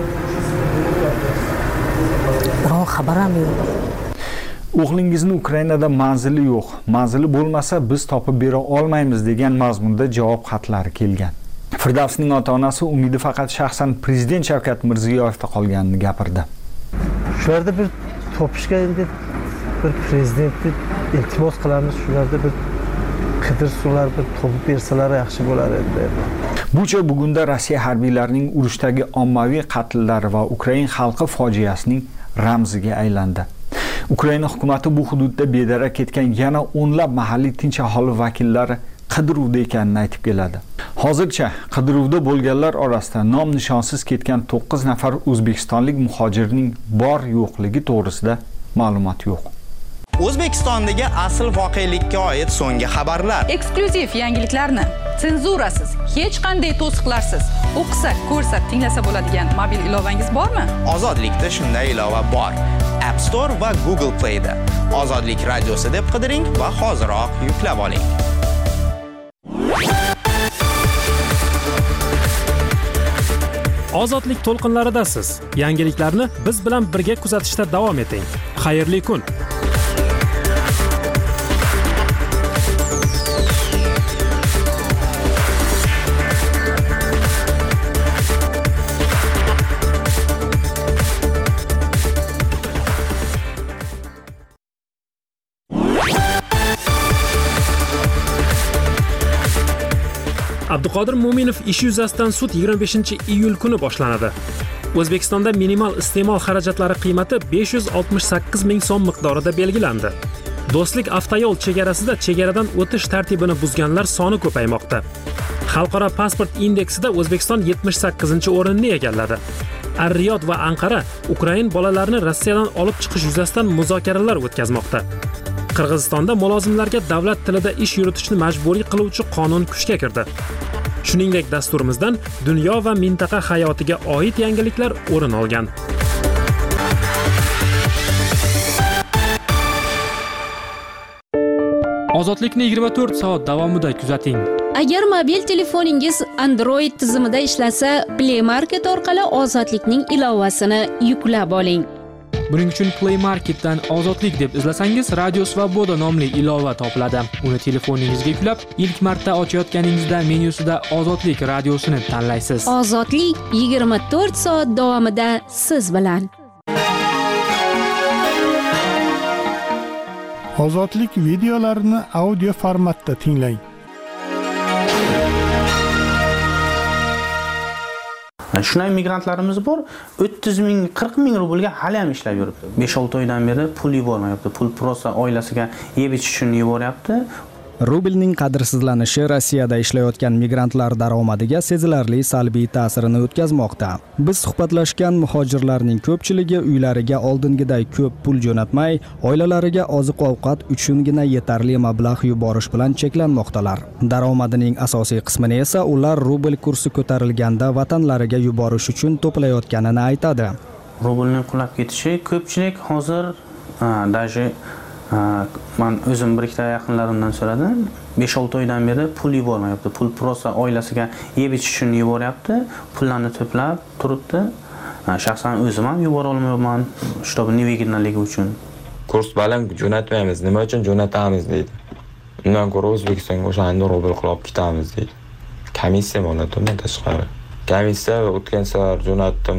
Biron xabar ham yo'q. O'g'lingizni Ukrainada manzili yo'q. Manzili bo'lmasa biz topib bera olmaymiz degan mazmunda javob xatlari kelgan. Firdavsning ota-onasi umidi faqat shaxsan prezident Shavkat Mirziyoyevda qolganini gapirdi. Shularda bir topishga endi bir prezidentni iltimos qilamiz, shularda bir qidirsalar, bir topib bersalar yaxshi bo'lar edi. Bucha bugunda Rossiya harbiylarining urushdagi ommaviy qatllari va Ukraina xalqi fojiasining ramziga aylandi. Ukraina hukumati bu hududda bedarak ketgan yana o'nlab mahalliy tinch aholi vakillari qidiruvda ekanini aytib keladi. Hozircha qidiruvda bo'lganlar orasida nom nishonsiz ketgan 9 nafar o'zbekistonlik muhojirning bor yo'qligi to'g'risida ma'lumot yo'q. O'zbekistondagi asl voqelikka oid so'nggi xabarlar. Eksklyuziv yangiliklarni senzurasiz, hech qanday to'siqlarsiz o'qisa, ko'rsa, tinglasa bo'ladigan mobil ilovangiz bormi? Ozodlikda shunday ilova bor. App Store va Google Play da. Ozodlik radiosi deb qidiring va hoziroq yuklab oling. Ozodlik to'lqinlaridasiz. Yangiliklarni biz bilan birga kuzatishda davom eting. Xayrli kun. Abduqodir Mo'minov ishi yuzasidan sud 25-iyul kuni boshlanadi. O'zbekistonda minimal iste'mol xarajatlari qiymati 568 ming so'm miqdorida belgilandi. Do'stlik avtoyo'l chegarasida chegaradan o'tish tartibini buzganlar soni ko'paymoqda. Xalqaro pasport indeksida O'zbekiston 78-o'rinni egalladi. Ar-Riyod va Anqara Ukrain bolalarini Rossiyadan olib chiqish yuzasidan muzokaralar o'tkazmoqda. Qirg'izistonda mulozimlarga davlat tilida ish yuritishni majburiy qiluvchi qonun kuchga kirdi. Shuningdek, dasturimizdan dunyo va mintaqa hayotiga oid yangiliklar o'rin olgan. Ozodlikni 24 soat davomida kuzating. Agar mobil telefoningiz Android tizimida ishlasa, Play Market orqali Ozodlikning ilovasini yuklab oling. Buning uchun Play Marketdan Ozodlik deb izlasangiz, Radio Svoboda nomli ilova topiladi. Uni telefoningizga yuklab, ilk marta ochayotganingizda menyusida Ozodlik radiosini tanlaysiz. Ozodlik 24 soat davomida siz bilan. Ozodlik videolarini audio formatda tinglang. Shunday migrantlarimiz bor, 30 ming, 40 ming rublga hali ham ishlab yuribdi. 5-6 oydan beri pul yubormayapti. Pul prosta oilasiga yeb ichish uchun yuboryapti. Rublning qadrsizlanishi Rossiyada ishlayotgan migrantlar daromadiga sezilarli salbiy ta'sirini o'tkazmoqda. Biz suhbatlashgan muhojirlarning ko'pchiligi uylariga oldingiday ko'p pul jo'natmay, oilalariga oziq-ovqat uchungina yetarli mablag' yuborish bilan cheklanmoqdalar. Daromadining asosiy qismini esa ular rubl kursi ko'tarilganda vatanlariga yuborish uchun to'playotganini aytadi. Rublning qulab ketishi ko'pchilik hozir даже men o'zim bir ikkita yaqinlarimdan so'radim. 5-6 oydan beri pul yubormayapti. Pul prosta oilasiga yeb ichish uchun yuboryapti. Pullarni to'plab turibdi. Shaxsan o'zim ham yubora olmayman, shtobi nevigidanligi uchun. Kurs baland jo'natmaymiz. Nima uchun jo'natamiz deydi. Undan ko'ra O'zbekistonga o'shanda rubl qilib ketamiz deydi. Komissiya bo'ladi undan tashqari. Komissiya o'tgan safar jo'natdim.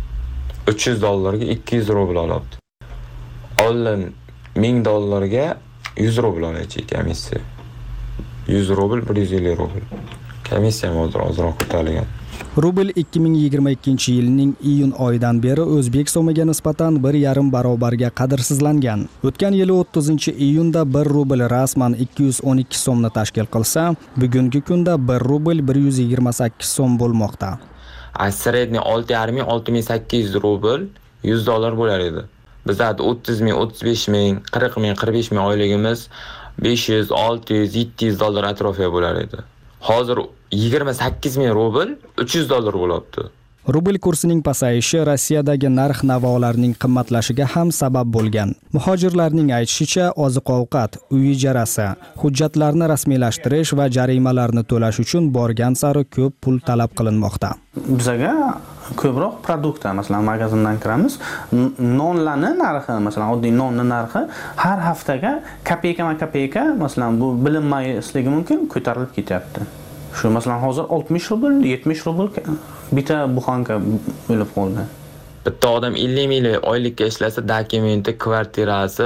$300 ga 200 rubl olibdi. Oldin $1000 100 rubl olacak komissiya. 100 rubl 150 rubl. Komissiya ozroq ko'tarilgan. Rubl 2022-yilning iyun oyidan beri o'zbek so'miga nisbatan 1,5 barobarga qadrsizlangan. O'tgan yili 30-iyunda 1 rubl rasman 212 so'mni tashkil qilsa, bugungi kunda 1 rubl 128 so'm bo'lmoqda. Sredniy 6,5-6800 rubl $100 bo'lar edi. Bizda 30 ming, 35 ming, 40 ming, 45 ming oyligimiz 500, 600, 700 dollar atrofida bo'lar edi. Hozir 28 ming rubl $300 bo'libdi. Rubl kursining pasayishi Rossiyadagi narx-navolarning qimmatlashiga ham sabab bo'lgan. Muhojirlarning aytishicha, oziq-ovqat, uy ijarasi, hujjatlarni rasmiylashtirish va jarimalarni to'lash uchun borgan sari ko'p pul talab qilinmoqda. Bizga ko'proq produktlar, masalan, magazindan kiramiz, nonlarning narxi, masalan, oddiy nonning narxi har haftaga kopeyka, masalan, bu bilinmasligi mumkin, ko'tarilib ketyapti. Shu masalan hozir 60 rubl, 70 rubl bitta buxanka bo'lib qoldi. Bitta odam 50 ming oylikka ishlasa, dokumenti, kvartirasi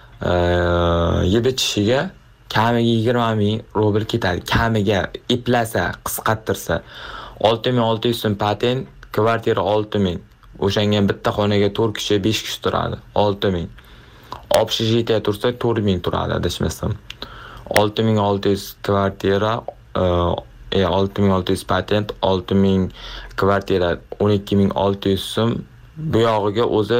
yeb-ichishiga kamiga 20 ming rubl ketadi. Kamiga iplasa, qisqartirsa 6600 so'm patent, kvartira 6000. O'shanga bitta xonaga 4 kishi, 5 kishi turadi. 6000. Общежитие tursa 4000 turadi, adashmasam. 6600 kvartira 6600 patent, 6000 kvartira 12600 so'm. Bu yog'iga o'zi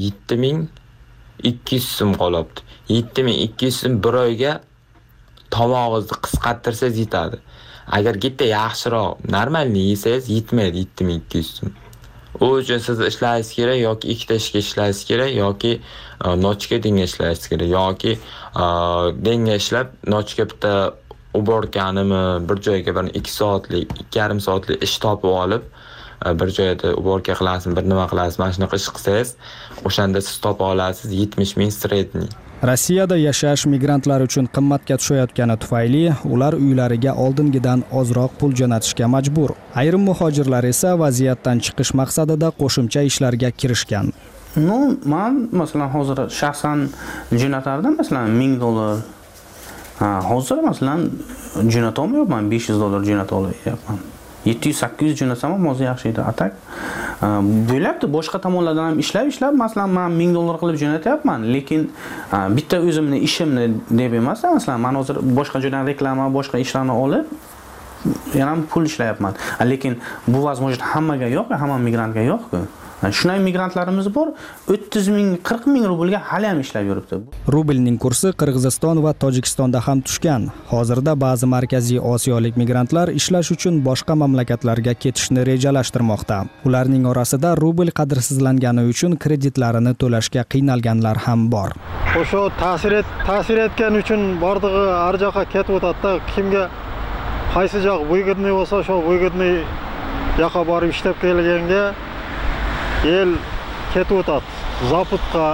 7200 so'm qolibdi. 7200 so'm bir oyga tomog'ingizni qisqartirsangiz yetadi. agar bitta yaxshiroq normalni yesangiz yetmaydi 7200 so'm. U uchun siz ishlashingiz kerak yoki ikkita ishga ishlashingiz kerak yoki nochka denga ishlashingiz kerak yoki denga ishlab nochka bitta uborkanimi bir joyga bir 2 soatlik 2,5 soatlik ish topib olib bir joyda uborka qilasiz, bir nima qilasiz, mana shunaqa ish qilsangiz, o'shanda siz topa olasiz 70 ming sredniy. Rossiyada yashash migrantlar uchun qimmatga tushayotgani tufayli ular uylariga oldingidan ozroq pul jo'natishga majbur. Ayrim muhojirlar esa vaziyatdan chiqish maqsadida qo'shimcha ishlarga kirishgan. Men masalan hozir shaxsan jo'natardim, masalan $1000. Hozir masalan jo'nata olmayapman, $500 jo'nata olyapman. 700-800 jo'natsam ham hozir yaxshi edi. Atak bo'lyapti, boshqa tomonlardan ham ishlab, masalan men $1000 qilib jo'natyapman, lekin bitta o'zimni ishimni deb emas, masalan men hozir boshqa joydan reklama, boshqa ishlarni olib yana pul ishlayapman. Lekin bu возможность hammaga yo'q, hamma migrantga yo'q-ku. Shunday migrantlarimiz bor, 30 ming, 40 ming rublga hali ham ishlab yuribdi. Rublning kursi Qirg'iziston va Tojikistonda ham tushgan. Hozirda ba'zi markaziy osiyolik migrantlar ishlash uchun boshqa mamlakatlarga ketishni rejalashtirmoqda. Ularning orasida rubl qadrsizlangani uchun kreditlarini to'lashga qiynalganlar ham bor. O'sha ta'sir etgan uchun bordig'i har joyga ketib o'tadi. Kimga qaysi joq выгодный bo'lsa, shu выгодный yoqqa borib ishlab kelganga el ketib o'tadi. Zaputga,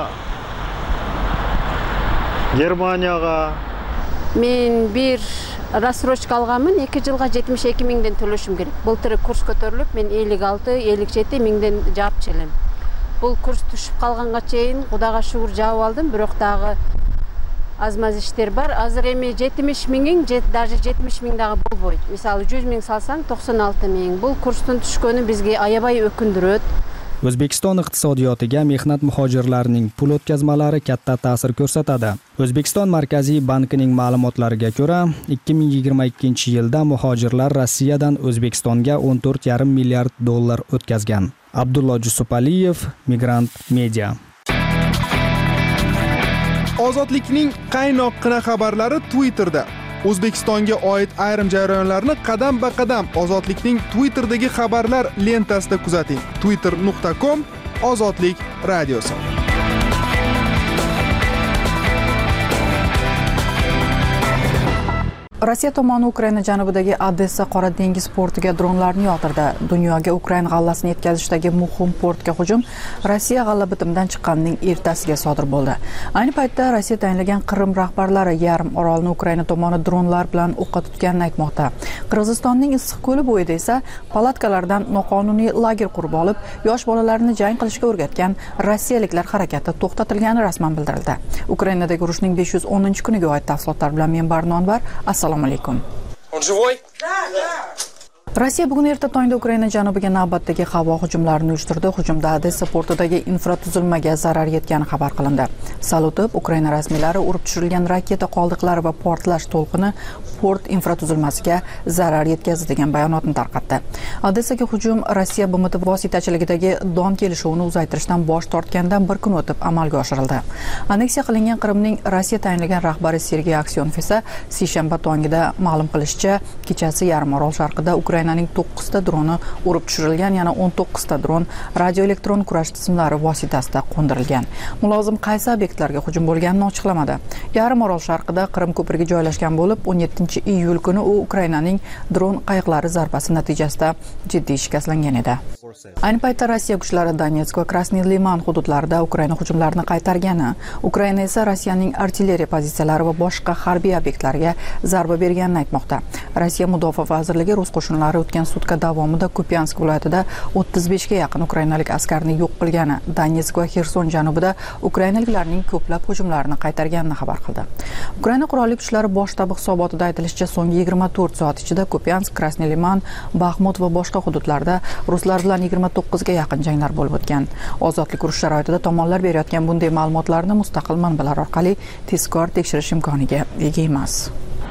Germaniyaga. Men bir рассрочка alganman, 2 yilga 72 mingdan to'lashim kerak. Былтыр kurs ko'tarilib, men 56-57 mingdan javob chilim. Bu kurs tushib qolganga cheyin Xudoga shukr javob oldim, biroq dag'i azmaz ishlar bor. Hozir emi 70 minging, даже 70 ming dag'i bo'lmaydi. Misol 100 ming salsang 96 ming. Bu kursdan tushgani bizga ayabay o'kindiradi. O'zbekiston iqtisodiyotiga mehnat muhojirlarining pul o'tkazmalari katta ta'sir ko'rsatadi. O'zbekiston Markaziy bankining ma'lumotlariga ko'ra, 2022-yilda muhojirlar Rossiyadan O'zbekistonga 14,5 milliard dollar o'tkazgan. Abdullo Jusupaliyev, Migrant Media. Ozodlikning qaynoqqina xabarlari Twitterda. O'zbekistonga oid ayrim jarayonlarni qadam-ba-qadam Ozodlikning Twitterdagi xabarlar lentasida kuzating. twitter.com/ozodlik radiosi. Rossiya tomoni Ukraina janubidagi Odessa Qora dengiz portiga dronlarni yog'dirdi. Dunyoga Ukraina g'allasini yetkazishdagi muhim portga hujum Rossiya g'alla bitimidan chiqqanining ertasiga sodir bo'ldi. Ayni paytda Rossiya tayinlagan Qrim rahbarlari yarim orolni Ukraina tomoni dronlar bilan o'qqa tutganini aytmoqda. Qirg'izistonning Issiqko'li bo'yida esa palatkalardan noqonuniy lager qurib olib, yosh bolalarni jang qilishga o'rgatgan rossiyaliklar harakati to'xtatilgani rasman bildirildi. Ukrainadagi urushning 510-kuniga oid tafsilotlar bilan men Barnonvar. Assalomu alaykum. Он живой? Rossiya bugun erta tongda Ukraina janubiga navbatdagi havo hujumlarini uyushtirdi. Hujumda Odessa portidagi infratuzilmaga zarar yetgani xabar qilindi. Salutib, Ukraina rasmiylari urib tushirilgan raketa qoldiqlari va portlash to'lqini port infratuzilmasiga zarar yetkazdi degan bayonotni tarqatdi. Odessaga hujum Rossiya BMT vositachiligidagi Don kelishuvini uzaytirishdan bosh tortgandan bir kun o'tib amalga oshirildi. Anneksiya qilingan Qrimning Rossiya tayinlagan rahbari Sergey Aksyonov esa seshanba tongida ma'lum qilishicha, kechasi yarim orol sharqida Ukrainaning 9 ta droni urib tushirilgan, yana 19 ta dron radioelektron kurash tizimlari vositasida qo'ndirilgan. Mulozim qaysi obyektlarga hujum bo'lganini ochiqlamadi. Yarim orol sharqida Qrim ko'prigi joylashgan bo'lib, 17-iyul kuni u Ukrainaning dron qayiqlari zarbasi natijasida jiddiy shikastlangan edi. Ayni paytda Rossiya kuchlari Donetsk va Krasniy Liman hududlarida Ukraina hujumlarini qaytargani, Ukraina esa Rossiyaning artilleriya pozitsiyalari va boshqa harbiy obyektlariga zarba berganini aytmoqda. Rossiya Mudofaa vazirligi rus qo'shinlari o'tgan sutka davomida Kupyansk viloyatida 35 ga yaqin ukrainalik askarni yo'q qilgani, Donetsk va Xerson janubida ukrainaliklarning ko'plab hujumlarini qaytarganini xabar qildi. Ukraina qurolli kuchlari bosh shtabi hisobotida aytilishicha, so'nggi 24 soat ichida Kupyansk, Krasniy Liman, Baxmut va boshqa hududlarda ruslar bilan 29 ga yaqin janglar bo'lib o'tgan. Ozodlik urush sharoitida tomonlar berayotgan bunday ma'lumotlarni mustaqil manbalar orqali tezkor tekshirish imkoniga ega emas.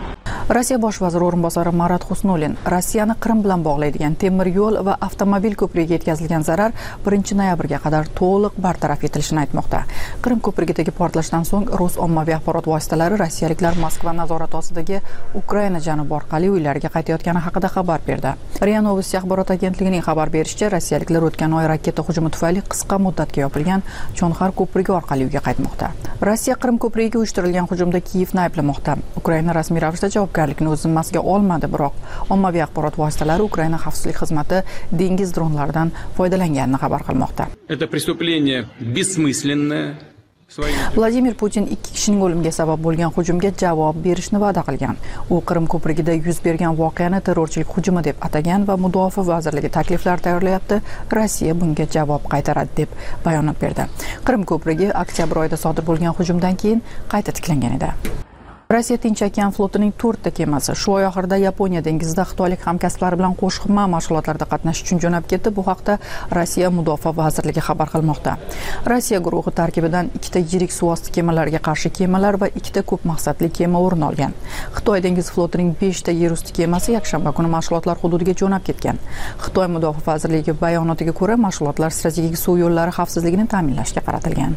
Rossiya bosh vaziri o'rinbosari Marat Husnulin Rossiyani Qrim bilan bog'laydigan temir yo'l va avtomobil ko'prigiga yetkazilgan zarar 1-noyabrga qadar to'liq bartaraf etilishini aytmoqda. Qrim ko'prigidagi portlashdan so'ng rus ommaviy axborot vositalari rossiyaliklar Moskva nazorati ostidagi Ukraina janubi orqali uylariga qaytayotgani haqida xabar berdi. RIA Novosti axborot agentligining xabar berishicha, rossiyaliklar o'tgan oy raketa hujumi tufayli qisqa muddatga yopilgan Chonxar ko'prigi orqali uyga qaytmoqda. Rossiya Qrim ko'prigiga uyushtirilgan hujumda Kiyevni ayblamoqda. Ukraina rasmiy ravishda javobgarlikni o'z zimmasiga olmadi, biroq ommaviy axborot vositalari Ukraina xavfsizlik xizmati dengiz dronlaridan foydalanganini xabar qilmoqda. Это преступление бессмысленное. Vladimir Putin 2 kishining o'limiga sabab bo'lgan hujumga javob berishni va'da qilgan. U Qrim ko'prigida yuz bergan voqeani terrorchilik hujumi deb atagan va Mudofaa vazirligi takliflar tayyorlayapti. Rossiya bunga javob qaytaradi deb bayonot berdi. Qrim ko'prigi oktyabr oyida sodir bo'lgan hujumdan keyin qayta tiklangan edi. Rossiya Tinch okean flotining 4 ta kemasi shu oy oxirida Yaponiya dengizida xitoylik hamkasblari bilan qo'shma mashg'ulotlarda qatnashish uchun jo'nab ketdi. Bu haqda Rossiya Mudofaa vazirligi xabar qilmoqda. Rossiya guruhi tarkibidan 2 ta yirik suvosti kemalariga qarshi kemalar va 2 ta ko'p maqsadli kema o'rin olgan. Xitoy dengiz flotining 5 ta yer usti kemasi yakshanba kuni mashg'ulotlar hududiga jo'nab ketgan. Xitoy Mudofaa vazirligi bayonotiga ko'ra, mashg'ulotlar strategik suv yo'llari xavfsizligini ta'minlashga qaratilgan.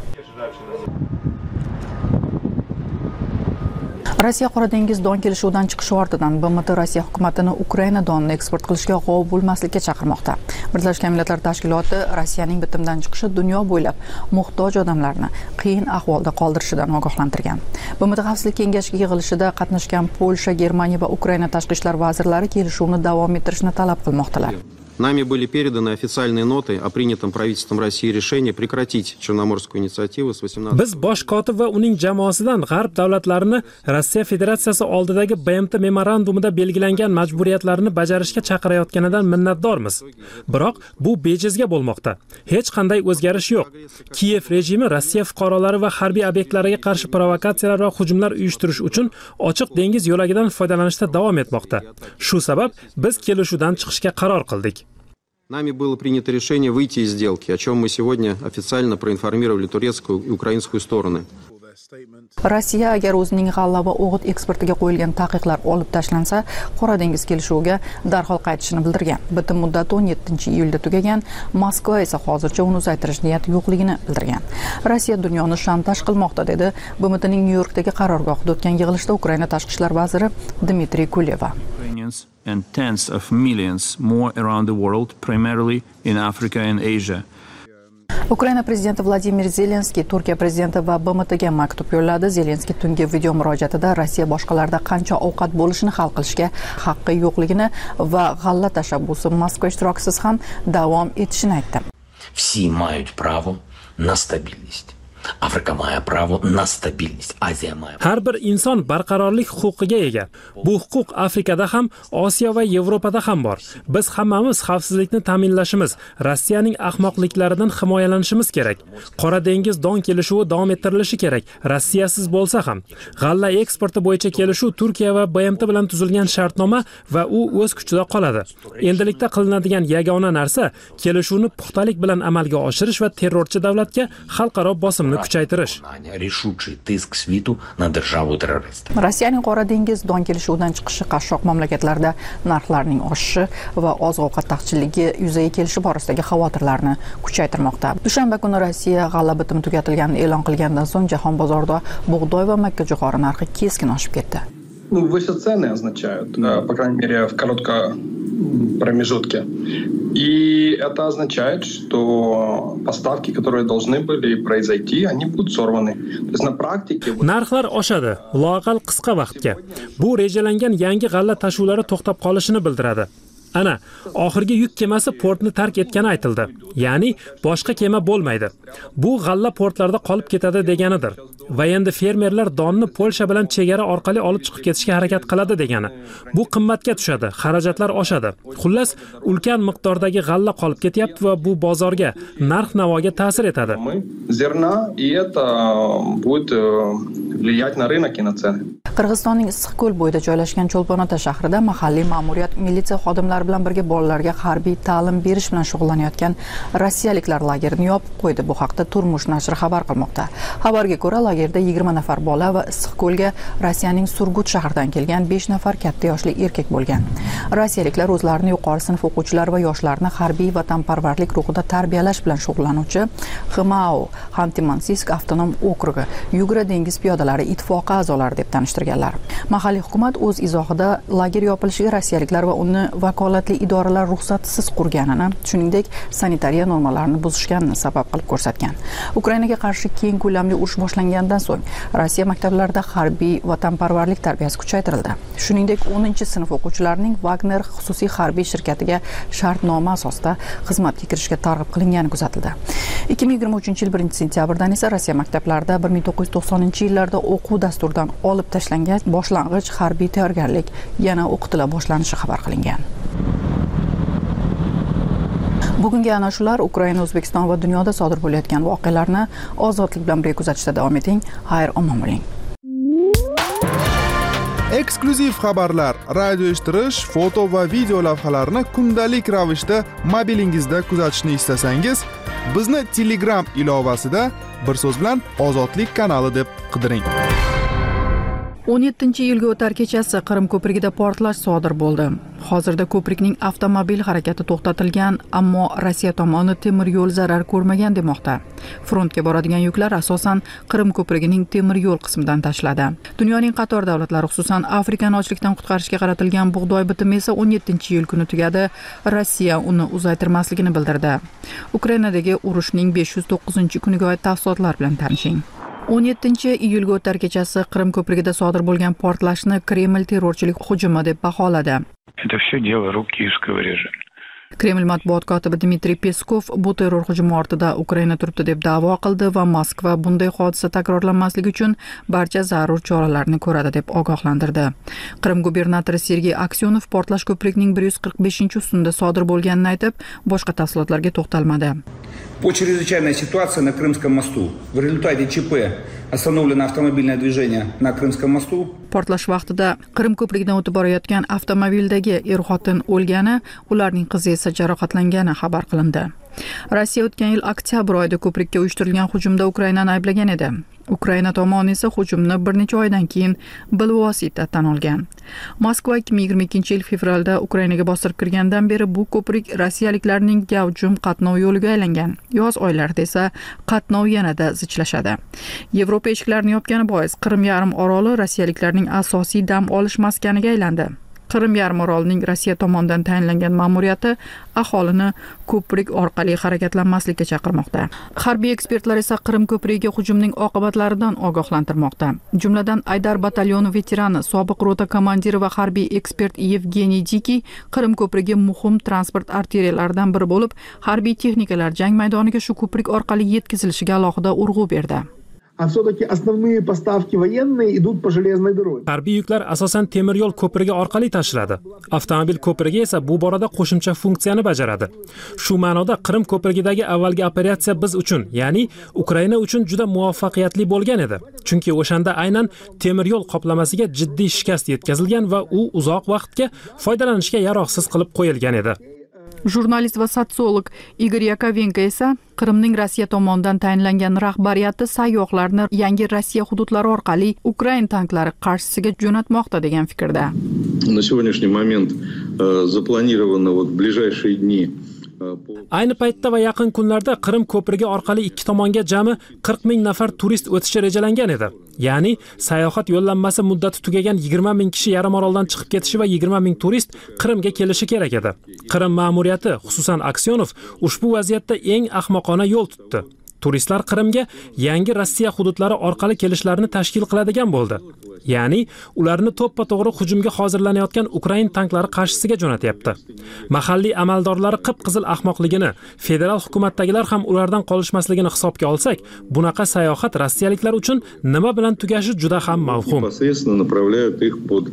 Rossiya Qora dengiz don kelishuvidan chiqishi ortidan BMT Rossiya hukumatini Ukraina donini eksport qilishga g'ov bo'lmaslikka chaqirmoqda. Birlashgan Millatlar Tashkiloti Rossiyaning bitimdan chiqishi dunyo bo'ylab muhtoj odamlarni qiyin ahvolda qoldirishidan ogohlantirgan. BMT Xavfsizlik kengashiga yig'ilishida qatnashgan Polsha, Germaniya va Ukraina tashqi ishlar vazirlari kelishuvni davom ettirishni talab qilmoqdalar. Нами были переданы официальные ноты о принятом правительством России решении прекратить Черноморскую инициативу с 18. Biz bosh kotib va uning jamoasidan G'arb davlatlarini Rossiya Federatsiyasi oldidagi BMT memorandumida belgilangan majburiyatlarni bajarishga chaqirayotganidan minnatdormiz. Biroq bu bejizga bo'lmoqda. Hech qanday o'zgarish yo'q. Kiyev rejimi Rossiya fuqarolari va harbiy obyektlariga qarshi provokatsiyalar va hujumlar uyushtirish uchun ochiq dengiz yo'lagidan foydalanishda davom etmoqda. Shu sabab biz kelishuvdan chiqishga qaror qildik. Нами было принято решение выйти из сделки, о чем мы сегодня официально проинформировали турецкую и украинскую стороны. Rossiya agar o'zining g'alla va o'g'it eksportiga qo'yilgan taqiqlar olib tashlansa, Qora dengiz kelishuviga darhol qaytishini bildirgan. Bitim muddati 17-iyulda tugagan. Moskva esa hozircha uni uzaytirish niyati yo'qligini bildirgan. Rossiya dunyoni shantaj qilmoqda dedi BMTning Nyu-Yorkdagi qarorgohida o'tgan yig'ilishda Ukraina tashqi ishlar vaziri Dmitriy Kuleva. And tens of millions more around the world, primarily in Africa and Asia. Ukraina prezidenti Vladimir Zelenskiy Turkiya prezidenti va BMTga maktub yo'lladi. Zelenskiy tungi video murojaatida Rossiya boshqalarda qancha ovqat bo'lishini hal qilishga haqqi yo'qligini va g'alla tashabbusi Moskva ishtirokisiz ham davom etishini aytdi. Все имеют право на стабильность. Afrika maya pravo na stabilность. Aziya maya. Har bir inson barqarorlik huquqiga ega. Bu huquq Afrikada ham, Osiyo va Yevropada ham bor. Biz hammamiz xavfsizlikni ta'minlashimiz, Rossiyaning ahmoqliklaridan himoyalanishimiz kerak. Qora dengiz don kelishuvi davom ettirilishi kerak. Rossiyasiz bo'lsa ham. G'alla eksporti bo'yicha kelishuv Turkiya va BMT bilan tuzilgan shartnoma va u o'z kuchida qoladi. Endilikda qilinadigan yagona narsa kelishuvni puxtalik bilan amalga oshirish va terrorchi davlatga xalqaro bosimni kuchaytirish. Rossiyaning Qora dengiz don kelishuvidan chiqishi qashshoq mamlakatlarda narxlarning oshishi va oziq-ovqat taqchilligi yuzaga kelishi borasidagi xavotirlarni kuchaytirmoqda. Dushanba kuni Rossiya g'alla bitimi tugatilganini e'lon qilgandan so'ng jahon bozorida bug'doy va makkajo'xori narxi keskin oshib ketdi. Выше цены означают, по крайней мере, в коротком промежутке. И это означает, что поставки, которые должны были произойти, они будут сорваны. То есть на практике... Narxlar oshadi, loaqal qisqa vaqtga. Bu rejalangan yangi g'alla tashuvlari to'xtab qolishini bildiradi. Ana, oxirgi yuk kemasi portni tark etgani aytildi. Ya'ni boshqa kema bo'lmaydi. Bu g'alla portlarda qolib ketadi deganidir. Va endi fermerlar donni Polsha bilan chegara orqali olib chiqib ketishga harakat qiladi degani. Bu qimmatga tushadi, xarajatlar oshadi. Xullas, ulkan miqdordagi g'alla qolib ketyapti va bu bozorga, narx-navoga ta'sir etadi. Zerna и это будет влиять на рынок и на цены. Qirg'izistonning Issiqko'l bo'yida joylashgan Cho'lpon-ota shahrida mahalliy ma'muriyat militsiya xodimlari bilan birga bolalarga harbiy ta'lim berish bilan shug'ullanayotgan rossiyaliklar lagerini yopib qo'ydi. Bu haqda Turmush nashri xabar qilmoqda. Xabarga ko'ra, lagerda 20 nafar bola va Issiqko'lga Rossiyaning Surgut shahridan kelgan 5 nafar katta yoshli erkak bo'lgan. Rossiyaliklar o'zlarini yuqori sinf o'quvchilari va yoshlarni harbiy vatanparvarlik ruhida tarbiyalash bilan shug'ullanuvchi Xmao Xanti-Mansisk avtonom okrugi Yugura dengiz piyodalari ittifoqi a'zolari deb tanishtirganlar. Mahalliy hukumat o'z izohida lager yopilishiga rossiyaliklar va uni vakolatli idoralar ruxsatsiz qurganini, shuningdek sanitariya normalarini buzishganini sabab qilib ko'rsatgan. Ukrainaga qarshi keng ko'lamli urush boshlangandan so'ng Rossiya maktablarida harbiy vatanparvarlik tarbiyasi kuchaytirildi. Shuningdek, 10-sinf o'quvchilarining Wagner xususiy harbiy shirkatiga shartnoma asosida xizmatga kirishga targ'ib qilingani kuzatildi. 2023-yil 1-sentyabrdan esa Rossiya maktablarida 1990-yillarda o'quv dasturidan olib tashlangan boshlang'ich harbiy tayyorgarlik yana o'qitila boshlanishi xabar qilingan. Bugungi ana shular. Ukraina, O'zbekiston va dunyoda sodir bo'layotgan voqealarni ozodlik bilan birga kuzatishda davom eting. Xayr, omon bo'ling. Eksklyuziv xabarlar, radio eshittirish, foto va video lavhalarni kundalik ravishda mobilingizda kuzatishni istasangiz, bizni Telegram ilovasida bir so'z bilan Ozodlik kanali deb qidiring. 17-iyulga o'tar kechasi Qrim ko'prigida portlash sodir bo'ldi. Hozirda ko'prikning avtomobil harakati to'xtatilgan, ammo Rossiya tomoni temir yo'l zarar ko'rmagan demoqda. Frontga boradigan yuklar asosan Qrim ko'prigining temir yo'l qismidan tashladi. Dunyoning qator davlatlari, xususan Afrikani ochlikdan qutqarishga qaratilgan bug'doy bitimi esa 17-iyul kuni tugadi. Rossiya uni uzaytirmasligini bildirdi. Ukrainadagi urushning 509-kuniga oid tafsilotlar bilan tanishing. 17-iyulga o'tar kechasi Qrim ko'prigida sodir bo'lgan portlashni Kreml terrorchilik hujumi deb baholadi. Это все дело рук киевского режима. Kreml matbuot kotibi Dmitriy Peskov bu terror hujumi ortida Ukraina turibdi deb da'vo qildi va Moskva bunday hodisa takrorlanmasligi uchun barcha zarur choralarni ko'radi deb ogohlantirdi. Qrim gubernatori Sergey Aksyonov portlash ko'prikning 145-ustunda sodir bo'lganini aytib, boshqa tafsilotlarga to'xtalmadi. По чрезвычайной ситуации на Крымском мосту. В результате ЧП остановлено автомобильное движение на Крымском мосту. Portlash vaqtida Qrim ko'prigidan o'tib borayotgan avtomobildagi er-xotin o'lgani, ularning qizi esa jarohatlangani xabar qilindi. Rossiya o'tgan yil oktyabr oyida ko'prikka uyushtirilgan hujumda Ukrainani ayblagan edi. Ukraina tomoni esa hujumni bir necha oydan keyin bilvosita tan olgan. Moskva 2022-yil fevralda Ukrainaga bostirib kirgandan beri bu ko'prik rossiyaliklarning gavjum qatnov yo'liga aylangan. Yoz oylarida esa qatnov yanada zichlashadi. Yevropa eshiklarini yopgani bois Qrim yarim oroli rossiyaliklarning asosiy dam olish maskaniga aylandi. Qrim yarim orolining Rossiya tomonidan tayinlangan ma'muriyati aholini ko'prik orqali harakatlanmaslikka chaqirmoqda. Harbiy ekspertlar esa Qrim ko'prigiga hujumning oqibatlaridan ogohlantirmoqda. Jumladan Aydar batalyoni veterani, sobiq rota komandiri va harbiy ekspert Yevgeniy Diki Qrim ko'prigi muhim transport arteriyalaridan biri bo'lib, harbiy texnikalar jang maydoniga shu ko'prik orqali yetkazilishiga alohida urg'u berdi. А все-таки основные поставки военные идут по железной дороге. Harbiy yuklar asosan temir yo'l ko'prigi orqali tashiladi. Avtomobil ko'prigi esa bu borada qo'shimcha funksiyani bajaradi. Shu ma'noda Qrim ko'prigidagi avvalgi operatsiya biz uchun, ya'ni Ukraina uchun juda muvaffaqiyatli bo'lgan edi. Chunki o'shanda aynan temir yo'l qoplamasiga jiddiy shikast yetkazilgan va u uzoq vaqtga foydalanishga yaroqsiz qilib qo'yilgan edi. Jurnalist va sotsiolog Igor Yakovenko esa Qrimning Rossiya tomonidan tayinlangan rahbariyati sayyohlarni yangi Rossiya hududlari orqali Ukraina tanklari qarshisiga jo'natmoqda degan fikrda. На сегодняшний момент запланировано в ближайшие дни. Ayni paytda va yaqin kunlarda Qrim ko'prigi orqali ikki tomonga jami 40 ming nafar turist o'tishi rejalangan edi. Ya'ni sayohat yo'llanmasi muddati tugagan 20 ming kishi yarim oroldan chiqib ketishi va 20 ming turist Qrimga kelishi kerak edi. Qrim ma'muriyati, xususan Aksyonov, ushbu vaziyatda eng ahmoqona yo'l tutdi. Turistlar Qrimga yangi Rossiya hududlari orqali kelishlarini tashkil qiladigan bo'ldi. Ya'ni ularni to'ppa-to'g'ri hujumga hozirlanayotgan Ukraina tanklari qarshisiga jo'natyapti. Mahalliy amaldorlari qip-qizil ahmoqligini, federal hukumatdagilar ham ulardan qolishmasligini hisobga olsak, bunaqa sayohat rossiyaliklar uchun nima bilan tugashi juda ham mavhum. Непосредственно направляют их под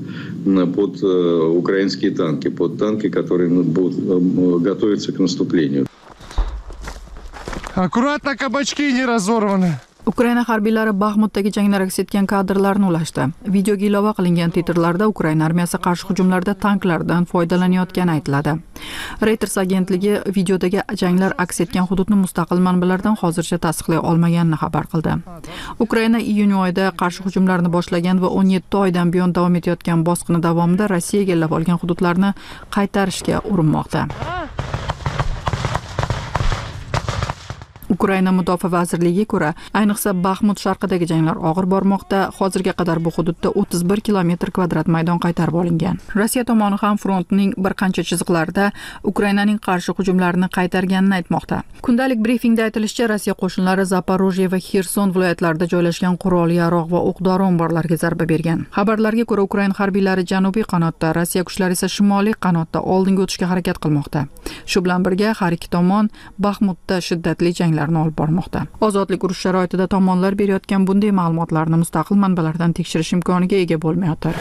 украинские танки, под танки, которые будут готовиться к наступлению. Аккуратно, кабачки не разорваны. Ukraina harbiylari Baxmutdagi janglar aks etgan kadrlarni ulashdi. Videoga ilova qilingan titrlarda Ukraina armiyasi qarshi hujumlarda tanklardan foydalanayotgani aytiladi. Reuters agentligi videodagi janglar aks etgan hududni mustaqil manbalardan hozircha tasdiqlay olmaganini xabar qildi. Ukraina iyun oyida qarshi hujumlarni boshlagan va 17 oydan buyon davom etayotgan bosqini davomida Rossiya egallab olgan hududlarni qaytarishga urinmoqda. Ukraina mudofaa vazirligiga ko'ra, ayniqsa Baxmut sharqidagi janglar og'ir bormoqda. Hozirga qadar bu hududda 31 kilometr kvadrat maydon qaytarib olingan. Rossiya tomoni ham frontning bir qancha chiziqlarida Ukrainaning qarshi hujumlarini qaytarganini aytmoqda. Kundalik brifingda aytilishicha, Rossiya qo'shinlari Zaporojye va Xerson viloyatlarida joylashgan qurol, yarog' va o'q-dori omborlariga zarba bergan. Xabarlarga ko'ra, Ukraina harbiylari janubiy qanotda, Rossiya kuchlari esa shimoliy qanotda oldinga o'tishga harakat qilmoqda. Shu bilan birga har ikki tomon Baxmutda shiddatli janglarni olib bormoqda. Ozodlik urush sharoitida tomonlar berayotgan bunday ma'lumotlarni mustaqil manbalardan tekshirish imkoniga ega bo'lmayotir.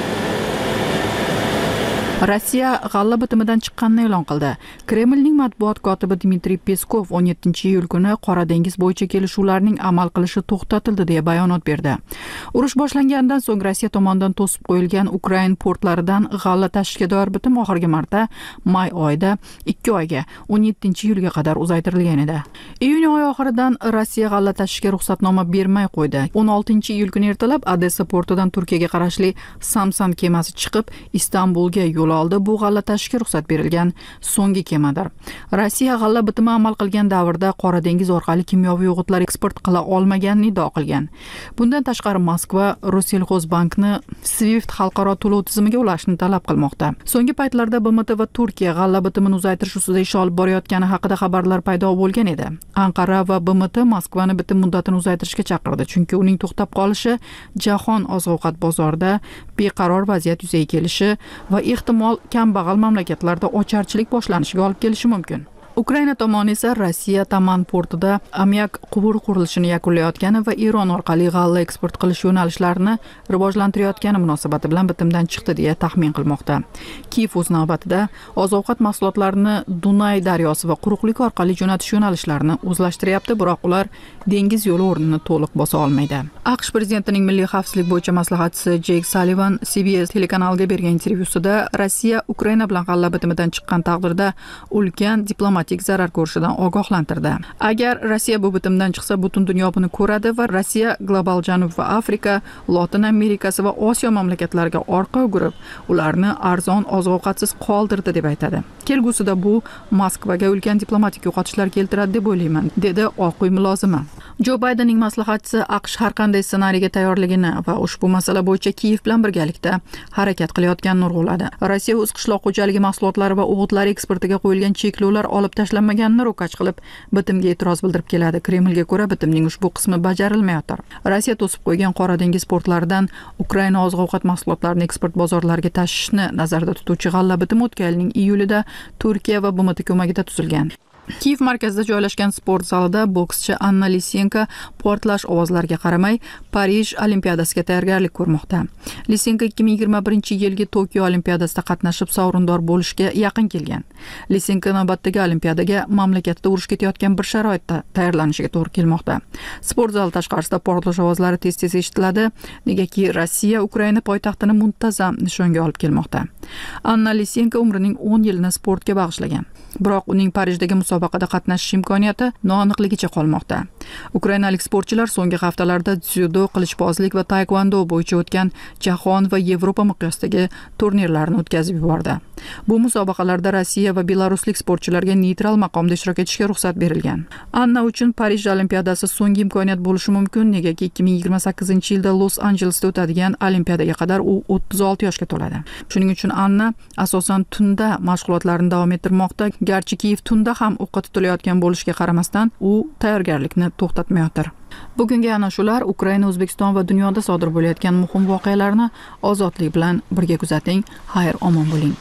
Rossiya g'alla bitimidan chiqqanini e'lon qildi. Kremlning matbuot kotibi Dmitriy Peskov 17-iyul kuni Qora dengiz bo'yicha kelishuvlarning amal qilishi to'xtatildi deya bayonot berdi. Urush boshlangandan so'ng Rossiya tomonidan to'sib qo'yilgan Ukraina portlaridan g'alla tashishga doir bitim oxirgi marta may oyida 2 oyga 17-iyulga qadar uzaytirilgan edi. Iyun oyi oxiridan Rossiya g'alla tashishga ruxsatnoma bermay qo'ydi. 16-iyul kuni ertalab Odessa portidan Turkiyaga qarashli Samsun kemasi chiqib, Istanbulga yo'l oldi. Bu g'alla tashishga ruxsat berilgan so'nggi kemadir. Rossiya g'alla bitimi amal qilgan davrda Qora dengiz orqali kimyoviy o'g'itlar eksport qila olmaganini iddao qilgan. Bundan tashqari Moskva Roselxozbankni Swift xalqaro to'lov tizimiga ulashni talab qilmoqda. So'nggi paytlarda BMT va Turkiya g'alla bitimini uzaytirish ustida ish olib borayotgani haqida xabarlar paydo bo'lgan edi. Anqara va BMT Moskvani bitim muddatini uzaytirishga chaqirdi, chunki uning to'xtab qolishi jahon oziq-ovqat bozorida beqaror vaziyat yuzaga kelishi va ehtimol kambag'al mamlakatlarda ocharchilik boshlanishiga olib kelishi mumkin. Ukraina tomoni esa Rossiya Taman portida ammiak quvur qurilishini yakunlayotgani va Eron orqali g'alla eksport qilish yo'nalishlarini rivojlantirayotgani munosabati bilan bitimdan chiqdi deya taxmin qilmoqda. Kiyev o'z navbatida oziq-ovqat mahsulotlarini Dunay daryosi va quruqlik orqali jo'natish yo'nalishlarini o'zlashtiryapti, biroq ular dengiz yo'li o'rnini to'liq bosa olmaydi. AQSh prezidentining milliy xavfsizlik bo'yicha maslahatchisi Jake Sullivan CBS telekanaliga bergan intervyusida Rossiya Ukraina bilan g'alla bitimidan chiqqan taqdirda ulkan diplomatik zarar ko'rishidan ogohlantirdi. Agar Rossiya bu bitimdan chiqsa, butun dunyo buni ko'radi va Rossiya global Janub va Afrika, Lotin Amerikasi va Osiyo mamlakatlariga orqa o'girib, ularni arzon oziq-ovqatsiz qoldirdi deb aytadi. Kelgusida bu Moskvaga ulkan diplomatik yo'qotishlar keltiradi deb o'ylayman, dedi Oq uy mulozimi. Jo Baydenning maslahatchisi AQSh har qanday ssenariyga tayyorligini va ushbu masala bo'yicha Kiyev bilan birgalikda harakat qilayotganini urg'uladi. Rossiya o'z qishloq xo'jaligi mahsulotlari va o'g'itlar eksportiga qo'yilgan cheklovlar olib tashlanmaganini ro'kach qilib, bitimga e'tiroz bildirib keladi. Kremlga ko'ra, bitimning ushbu qismi bajarilmayotir. Rossiya to'sib qo'ygan Qora dengiz portlaridan Ukraina oziq-ovqat mahsulotlarini eksport bozorlariga tashishni nazarda tutuvchi g'alla bitimi o'tgan yilning iyulida Turkiya va BMT ko'magida tuzilgan. Kiyev markazida joylashgan sport zalida bokschi Anna Lisenko portlash ovozlariga qaramay Parij Olimpiadasiga tayyorgarlik ko'rmoqda. Lisenko 2021-yilgi Tokio Olimpiadasida qatnashib sovrindor bo'lishga yaqin kelgan. Lisenko navbatdagi Olimpiadaga mamlakatda urush ketayotgan bir sharoitda tayyorlanishiga to'g'ri kelmoqda. Sport zali tashqarisida portlash ovozlari tez-tez eshitiladi, negaki Rossiya Ukraina poytaxtini muntazam nishonga olib kelmoqda. Anna Lisenko umrining 10 yilini sportga bag'ishlagan. Biroq uning Parijdagi musobaqada qatnashish imkoniyati noaniqligicha qolmoqda. Ukrainalik sportchilar so'nggi haftalarda dzyudo, qilichbozlik va taekvondo bo'yicha o'tgan jahon va Yevropa miqyosidagi turnirlarni o'tkazib yubordi. Bu musobaqalarda Rossiya va belaruslik sportchilarga neytral maqomda ishtirok etishga ruxsat berilgan. Anna uchun Parij Olimpiadasi so'nggi imkoniyat bo'lishi mumkin, negaki 2028-yilda Los-Anjelesda o'tadigan Olimpiadaga qadar u 36 yoshga to'ladi. Shuning uchun Anna asosan tunda mashg'ulotlarini davom ettirmoqda. Garchi Kiyev tunda ham o'qqa tutilayotgan bo'lishiga qaramasdan, u tayyorgarlikni to'xtatmayotir. Bugungi ana shular. Ukraina, O'zbekiston va dunyoda sodir bo'layotgan muhim voqealarni ozodlik bilan birga kuzating. Xayr, omon bo'ling.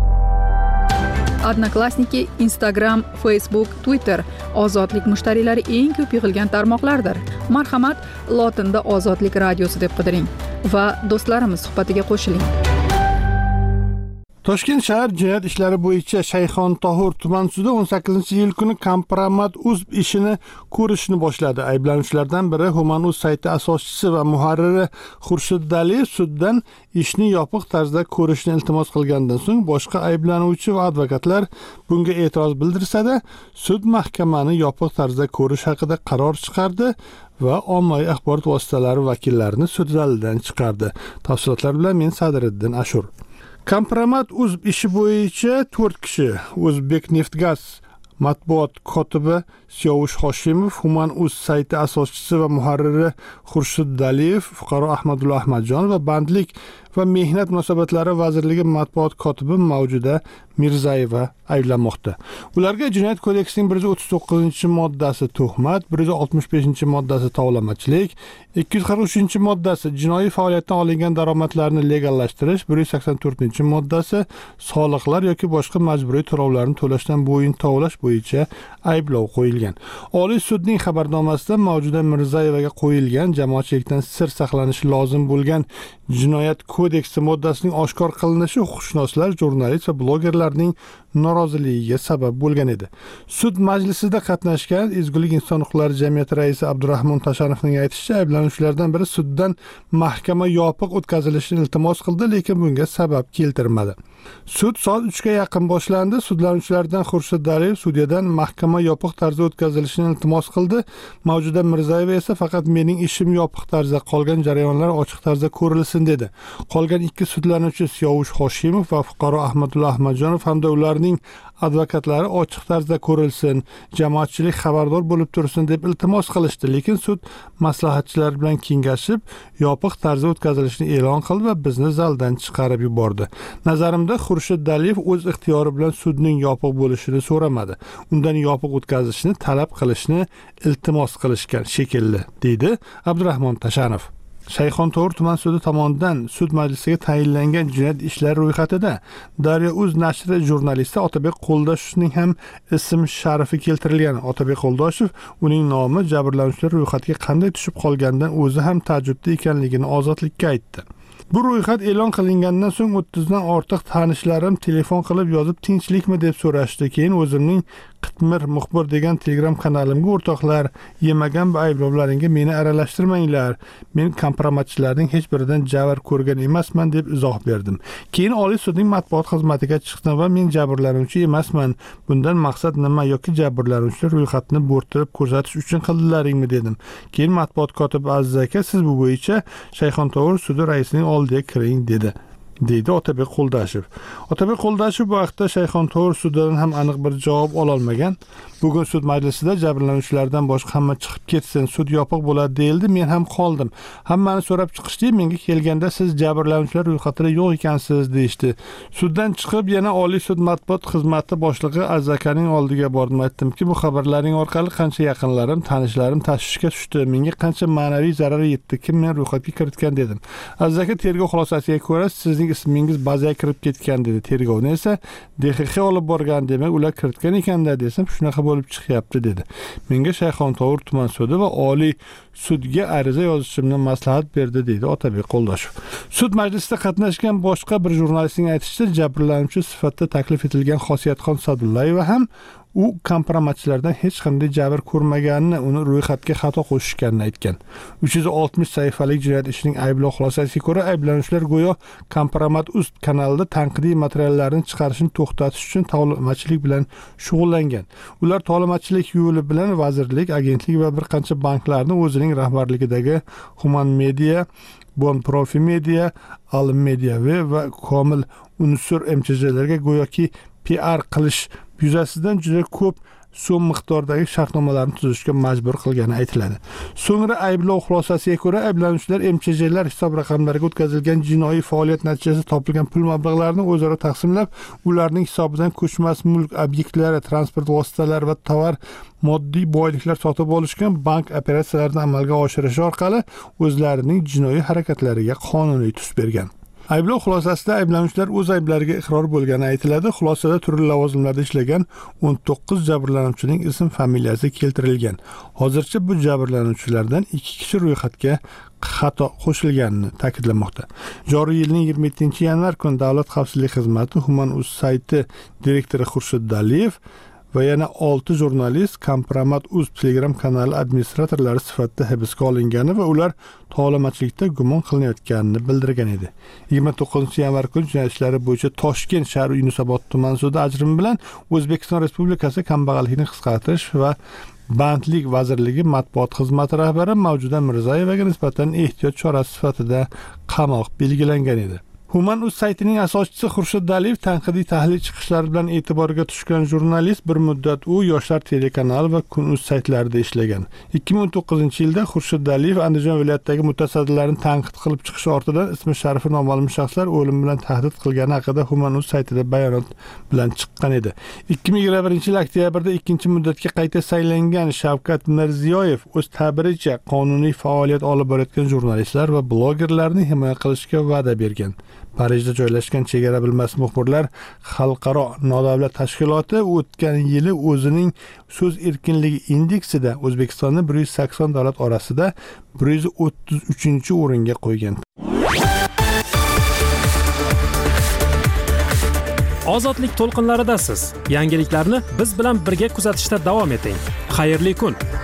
Odnoklassniki, Instagram, Facebook, Twitter ozodlik mushtariylari eng ko'p yig'ilgan tarmoqlardir. Marhamat, lotinda Ozodlik radiosi deb qidiring va do'stlarimiz suhbatiga qo'shiling. Toshkent shahar jinoyat ishlari bo'yicha Shayxontohur tuman sudi 18-iyul kuni Kompromat.uz ishini ko'rishni boshladi. Ayblanuvchilardan biri Human.uz sayti asoschisi va muharriri Xurshid Daliyev suddan ishni yopiq tarzda ko'rishni iltimos qilgandan so'ng boshqa ayblanuvchi va advokatlar bunga e'tiroz bildirsa-da, sud mahkamani yopiq tarzda ko'rish haqida qaror chiqardi va ommaviy axborot vositalari vakillarini sud zalidan chiqardi. Tafsilotlar bilan men Sadriddin Ashur. Kompromat.uz ishi bo'yicha 4 kishi: O'zbekneftgaz matbuot kotibi Siyovush Hoshimov, Human.uz sayti asoschisi va muharriri Xurshid Daliyev, fuqaro Ahmadulla Ahmadjon va bandlik va mehnat munosabatlari vazirligi matbuot kotibi Mavjuda Mirzayeva ayblanmoqda. Ularga Jinoyat kodeksining 139-moddasi tuhmat, 165-moddasi tovlamachilik, 243-moddasi jinoiy faoliyatdan olingan daromadlarni legallashtirish, 184-moddasi soliqlar yoki boshqa majburiy to'lovlarni to'lashdan bo'yin tovlash bo'yicha ayblov qo'yilgan. Oliy sudning xabarnomasida Mavjuda Mirzayevaga qo'yilgan jamoatchilikdan sir saqlanishi lozim bo'lgan Jinoyat kodeksi moddasining oshkor qilinishi huquqshunoslar, jurnalist va blogerlarning noroziligiga sabab bo'lgan edi. Sud majlisida qatnashgan Ezgulik inson huquqlari jamiyati raisi Abdurahmon Tashanovning aytishicha, ayblanuvchilardan biri suddan mahkama yopiq o'tkazilishini iltimos qildi, lekin bunga sabab keltirmadi. Sud soat 3 ga yaqin boshlandi. Sudlanuvchilardan Xurshid Daliyev sudyadan mahkama yopiq tarzda o'tkazilishini iltimos qildi. Mavjuda Mirzayeva esa faqat mening ishim yopiq tarzda, qolgan jarayonlar ochiq tarzda ko'rilsin dedi. Qolgan ikki sudlanuvchi Siyovush Hoshimov va fuqaro Ahmadulla Ahmadjonov hamda ularning advokatlari ochiq tarzda ko'rilsin, jamoatchilik xabardor bo'lib tursin deb iltimos qilishdi, lekin sud maslahatchilar bilan kengashib yopiq tarzda o'tkazilishini e'lon qildi va bizni zaldan chiqarib yubordi. Nazarimda Xurshid Daliyev o'z ixtiyori bilan sudning yopiq bo'lishini so'ramadi. Undan yopiq o'tkazishni talab qilishni iltimos qilishgan shekilli, deydi Abdurahmon Tashanov. Shayxontohur tuman sudi tomonidan sud majlisiga tayinlangan jinoyat ishlari ro'yxatida Daryo.uz nashri jurnalisti Otabek Qo'ldashevning ham ism sharifi keltirilgan. Otabek Qo'ldashev uning nomi jabrlanuvchilar ro'yxatiga qanday tushib qolganidan o'zi ham ta'jubda ekanligini Ozodlikka aytdi. Bu ro'yxat e'lon qilingandan so'ng 30 dan ortiq tanishlarim telefon qilib yozib tinchlikmi deb so'rashdi. Keyin o'zimning Qitmir muxbir degan Telegram kanalimga o'rtoqlar, yemagan bu ayblovlaringga meni aralashtirmanglar. Men kompromatchilarning hech biridan jabr ko'rgan emasman deb izoh berdim. Keyin Oliy sudning matbuot xizmatiga chiqdim va men jabrlanuvchi emasman. Bundan maqsad nima yoki jabrlanuvchilar ro'yxatini bo'rttirib ko'rsatish uchun qildilaringmi dedim. Keyin matbuot kotibi Aziz aka, siz bu bo'yicha Shayxontohur sudi raisining oldiga kiring dedi. deydi Otabek Qo'ldashev. Otabek Qo'ldashev bu vaqtda Shayxontohur sudidan ham aniq bir javob ololmagan. Bugun sud majlisida jabrlanuvchilardan boshqa hamma chiqib ketsin, sud yopiq bo'ladi deyildi. Men ham qoldim. Hammani so'rab chiqishdi. Menga kelganda siz jabrlanuvchilar ro'yxatida yo'q ekansiz deyishdi. Suddan chiqib yana Oliy sud matbuot xizmati boshlig'i Azakaning oldiga bordim. Aytdimki, bu xabarlaring orqali qancha yaqinlarim, tanishlarim tashvishga tushdi. Menga qancha ma'naviy zarar yetdi. Kim meni ro'yxatga kiritgan dedim. Azaka tergov xulosasiga ko'ra sizning ismingiz bazaga kirib ketgan dedi. Tergovni esa DXX olib borgan, demak ular kiritgan ekanda desam, shunaqa bo'lib chiqyapti dedi. Menga Shayxontohur tuman sudi va Oliy sudga ariza yozishimni maslahat berdi deydi Otabek Qo'ldashev. Sud majlisida qatnashgan boshqa bir jurnalistning aytishicha, jabrlanuvchi sifatida taklif etilgan Xosiyatxon Sadullayeva ham u kompromatchilardan hech qanday jabr ko'rmaganini, uni ro'yxatga xato qo'shishganini aytgan. 360 sahifalik jinoyat ishining ayblov xulosasiga ko'ra, ayblanuvchilar go'yo Kompromat.uz kanalida tanqidiy materiallarni chiqarishni to'xtatish uchun tovlamachilik bilan shug'ullangan. Ular tovlamachilik yo'li bilan vazirlik, agentlik va bir qancha banklarni o'zining rahbarligidagi Human Media, Bon Profi Media, Alim Media va Komil Unsur MCJlarga go'yoki PR qilish yuzasidan juda ko'p so'm miqdordagi shartnomalarni tuzishga majbur qilgani aytiladi. So'ngra ayblov xulosasiga ko'ra, ayblanuvchilar MCJlar hisob raqamlariga o'tkazilgan jinoiy faoliyat natijasida topilgan pul mablag'larini o'zaro taqsimlab, ularning hisobidan ko'chmas mulk obyektlari, transport vositalari va tovar moddiy boyliklar sotib olishgan bank operatsiyalarini amalga oshirish orqali o'zlarining jinoiy harakatlariga qonuniy tus bergan. Ayblov xulosasida ayblanuvchilar o'z ayblariga iqror bo'lgani aytiladi. Xulosada turli lavozimlarda ishlagan 19 jabrlanuvchining ism familiyasi keltirilgan. Hozircha bu jabrlanuvchilardan 2 kishi ro'yxatga xato qo'shilganini ta'kidlamoqda. Joriy yilning 27-yanvar kuni Davlat xavfsizlik xizmati Human.uz sayti direktori Xurshid Daliyev va yana 6 jurnalist Kompromat.uz Telegram kanali administratorlari sifatida hibsga olingani va ular tovlamachilikda gumon qilinayotganini bildirgan edi. 29-yanvar kuni jinoyat ishlari bo'yicha Toshkent shahar Yunusobod tuman sudi ajrimi bilan O'zbekiston Respublikasi kambag'allikni qisqartirish va bandlik vazirligi matbuot xizmati rahbari Mavjuda Mirzayevaga nisbatan ehtiyot chorasi sifatida qamoq belgilangan edi. Human.uz saytining asoschisi Xurshid Daliyev tanqidiy tahlil chiqishlari bilan e'tiborga tushgan jurnalist bir muddat u Yoshlar telekanali va Kun.uz saytlarida ishlagan. 2019-yilda Xurshid Daliyev Andijon viloyatidagi mutasaddilarni tanqid qilib chiqishi ortidan ismi sharifi noma'lum shaxslar o'lim bilan tahdid qilgani haqida Human.uz saytida bayonot bilan chiqqan edi. 2021-yil oktyabrda ikkinchi muddatga qayta saylangan Shavkat Mirziyoyev o'z ta'biricha qonuniy faoliyat olib borayotgan jurnalistlar va blogerlarni himoya qilishga va'da bergan. Parijda joylashgan Chegara bilmas muxbirlar xalqaro nodavlat tashkiloti o'tgan yili o'zining so'z erkinligi indeksida O'zbekistonni 180 davlat orasida 133-o'ringa qo'ygan. Ozodlik to'lqinlaridasiz. Yangiliklarni biz bilan birga kuzatishda davom eting. Xayrli kun.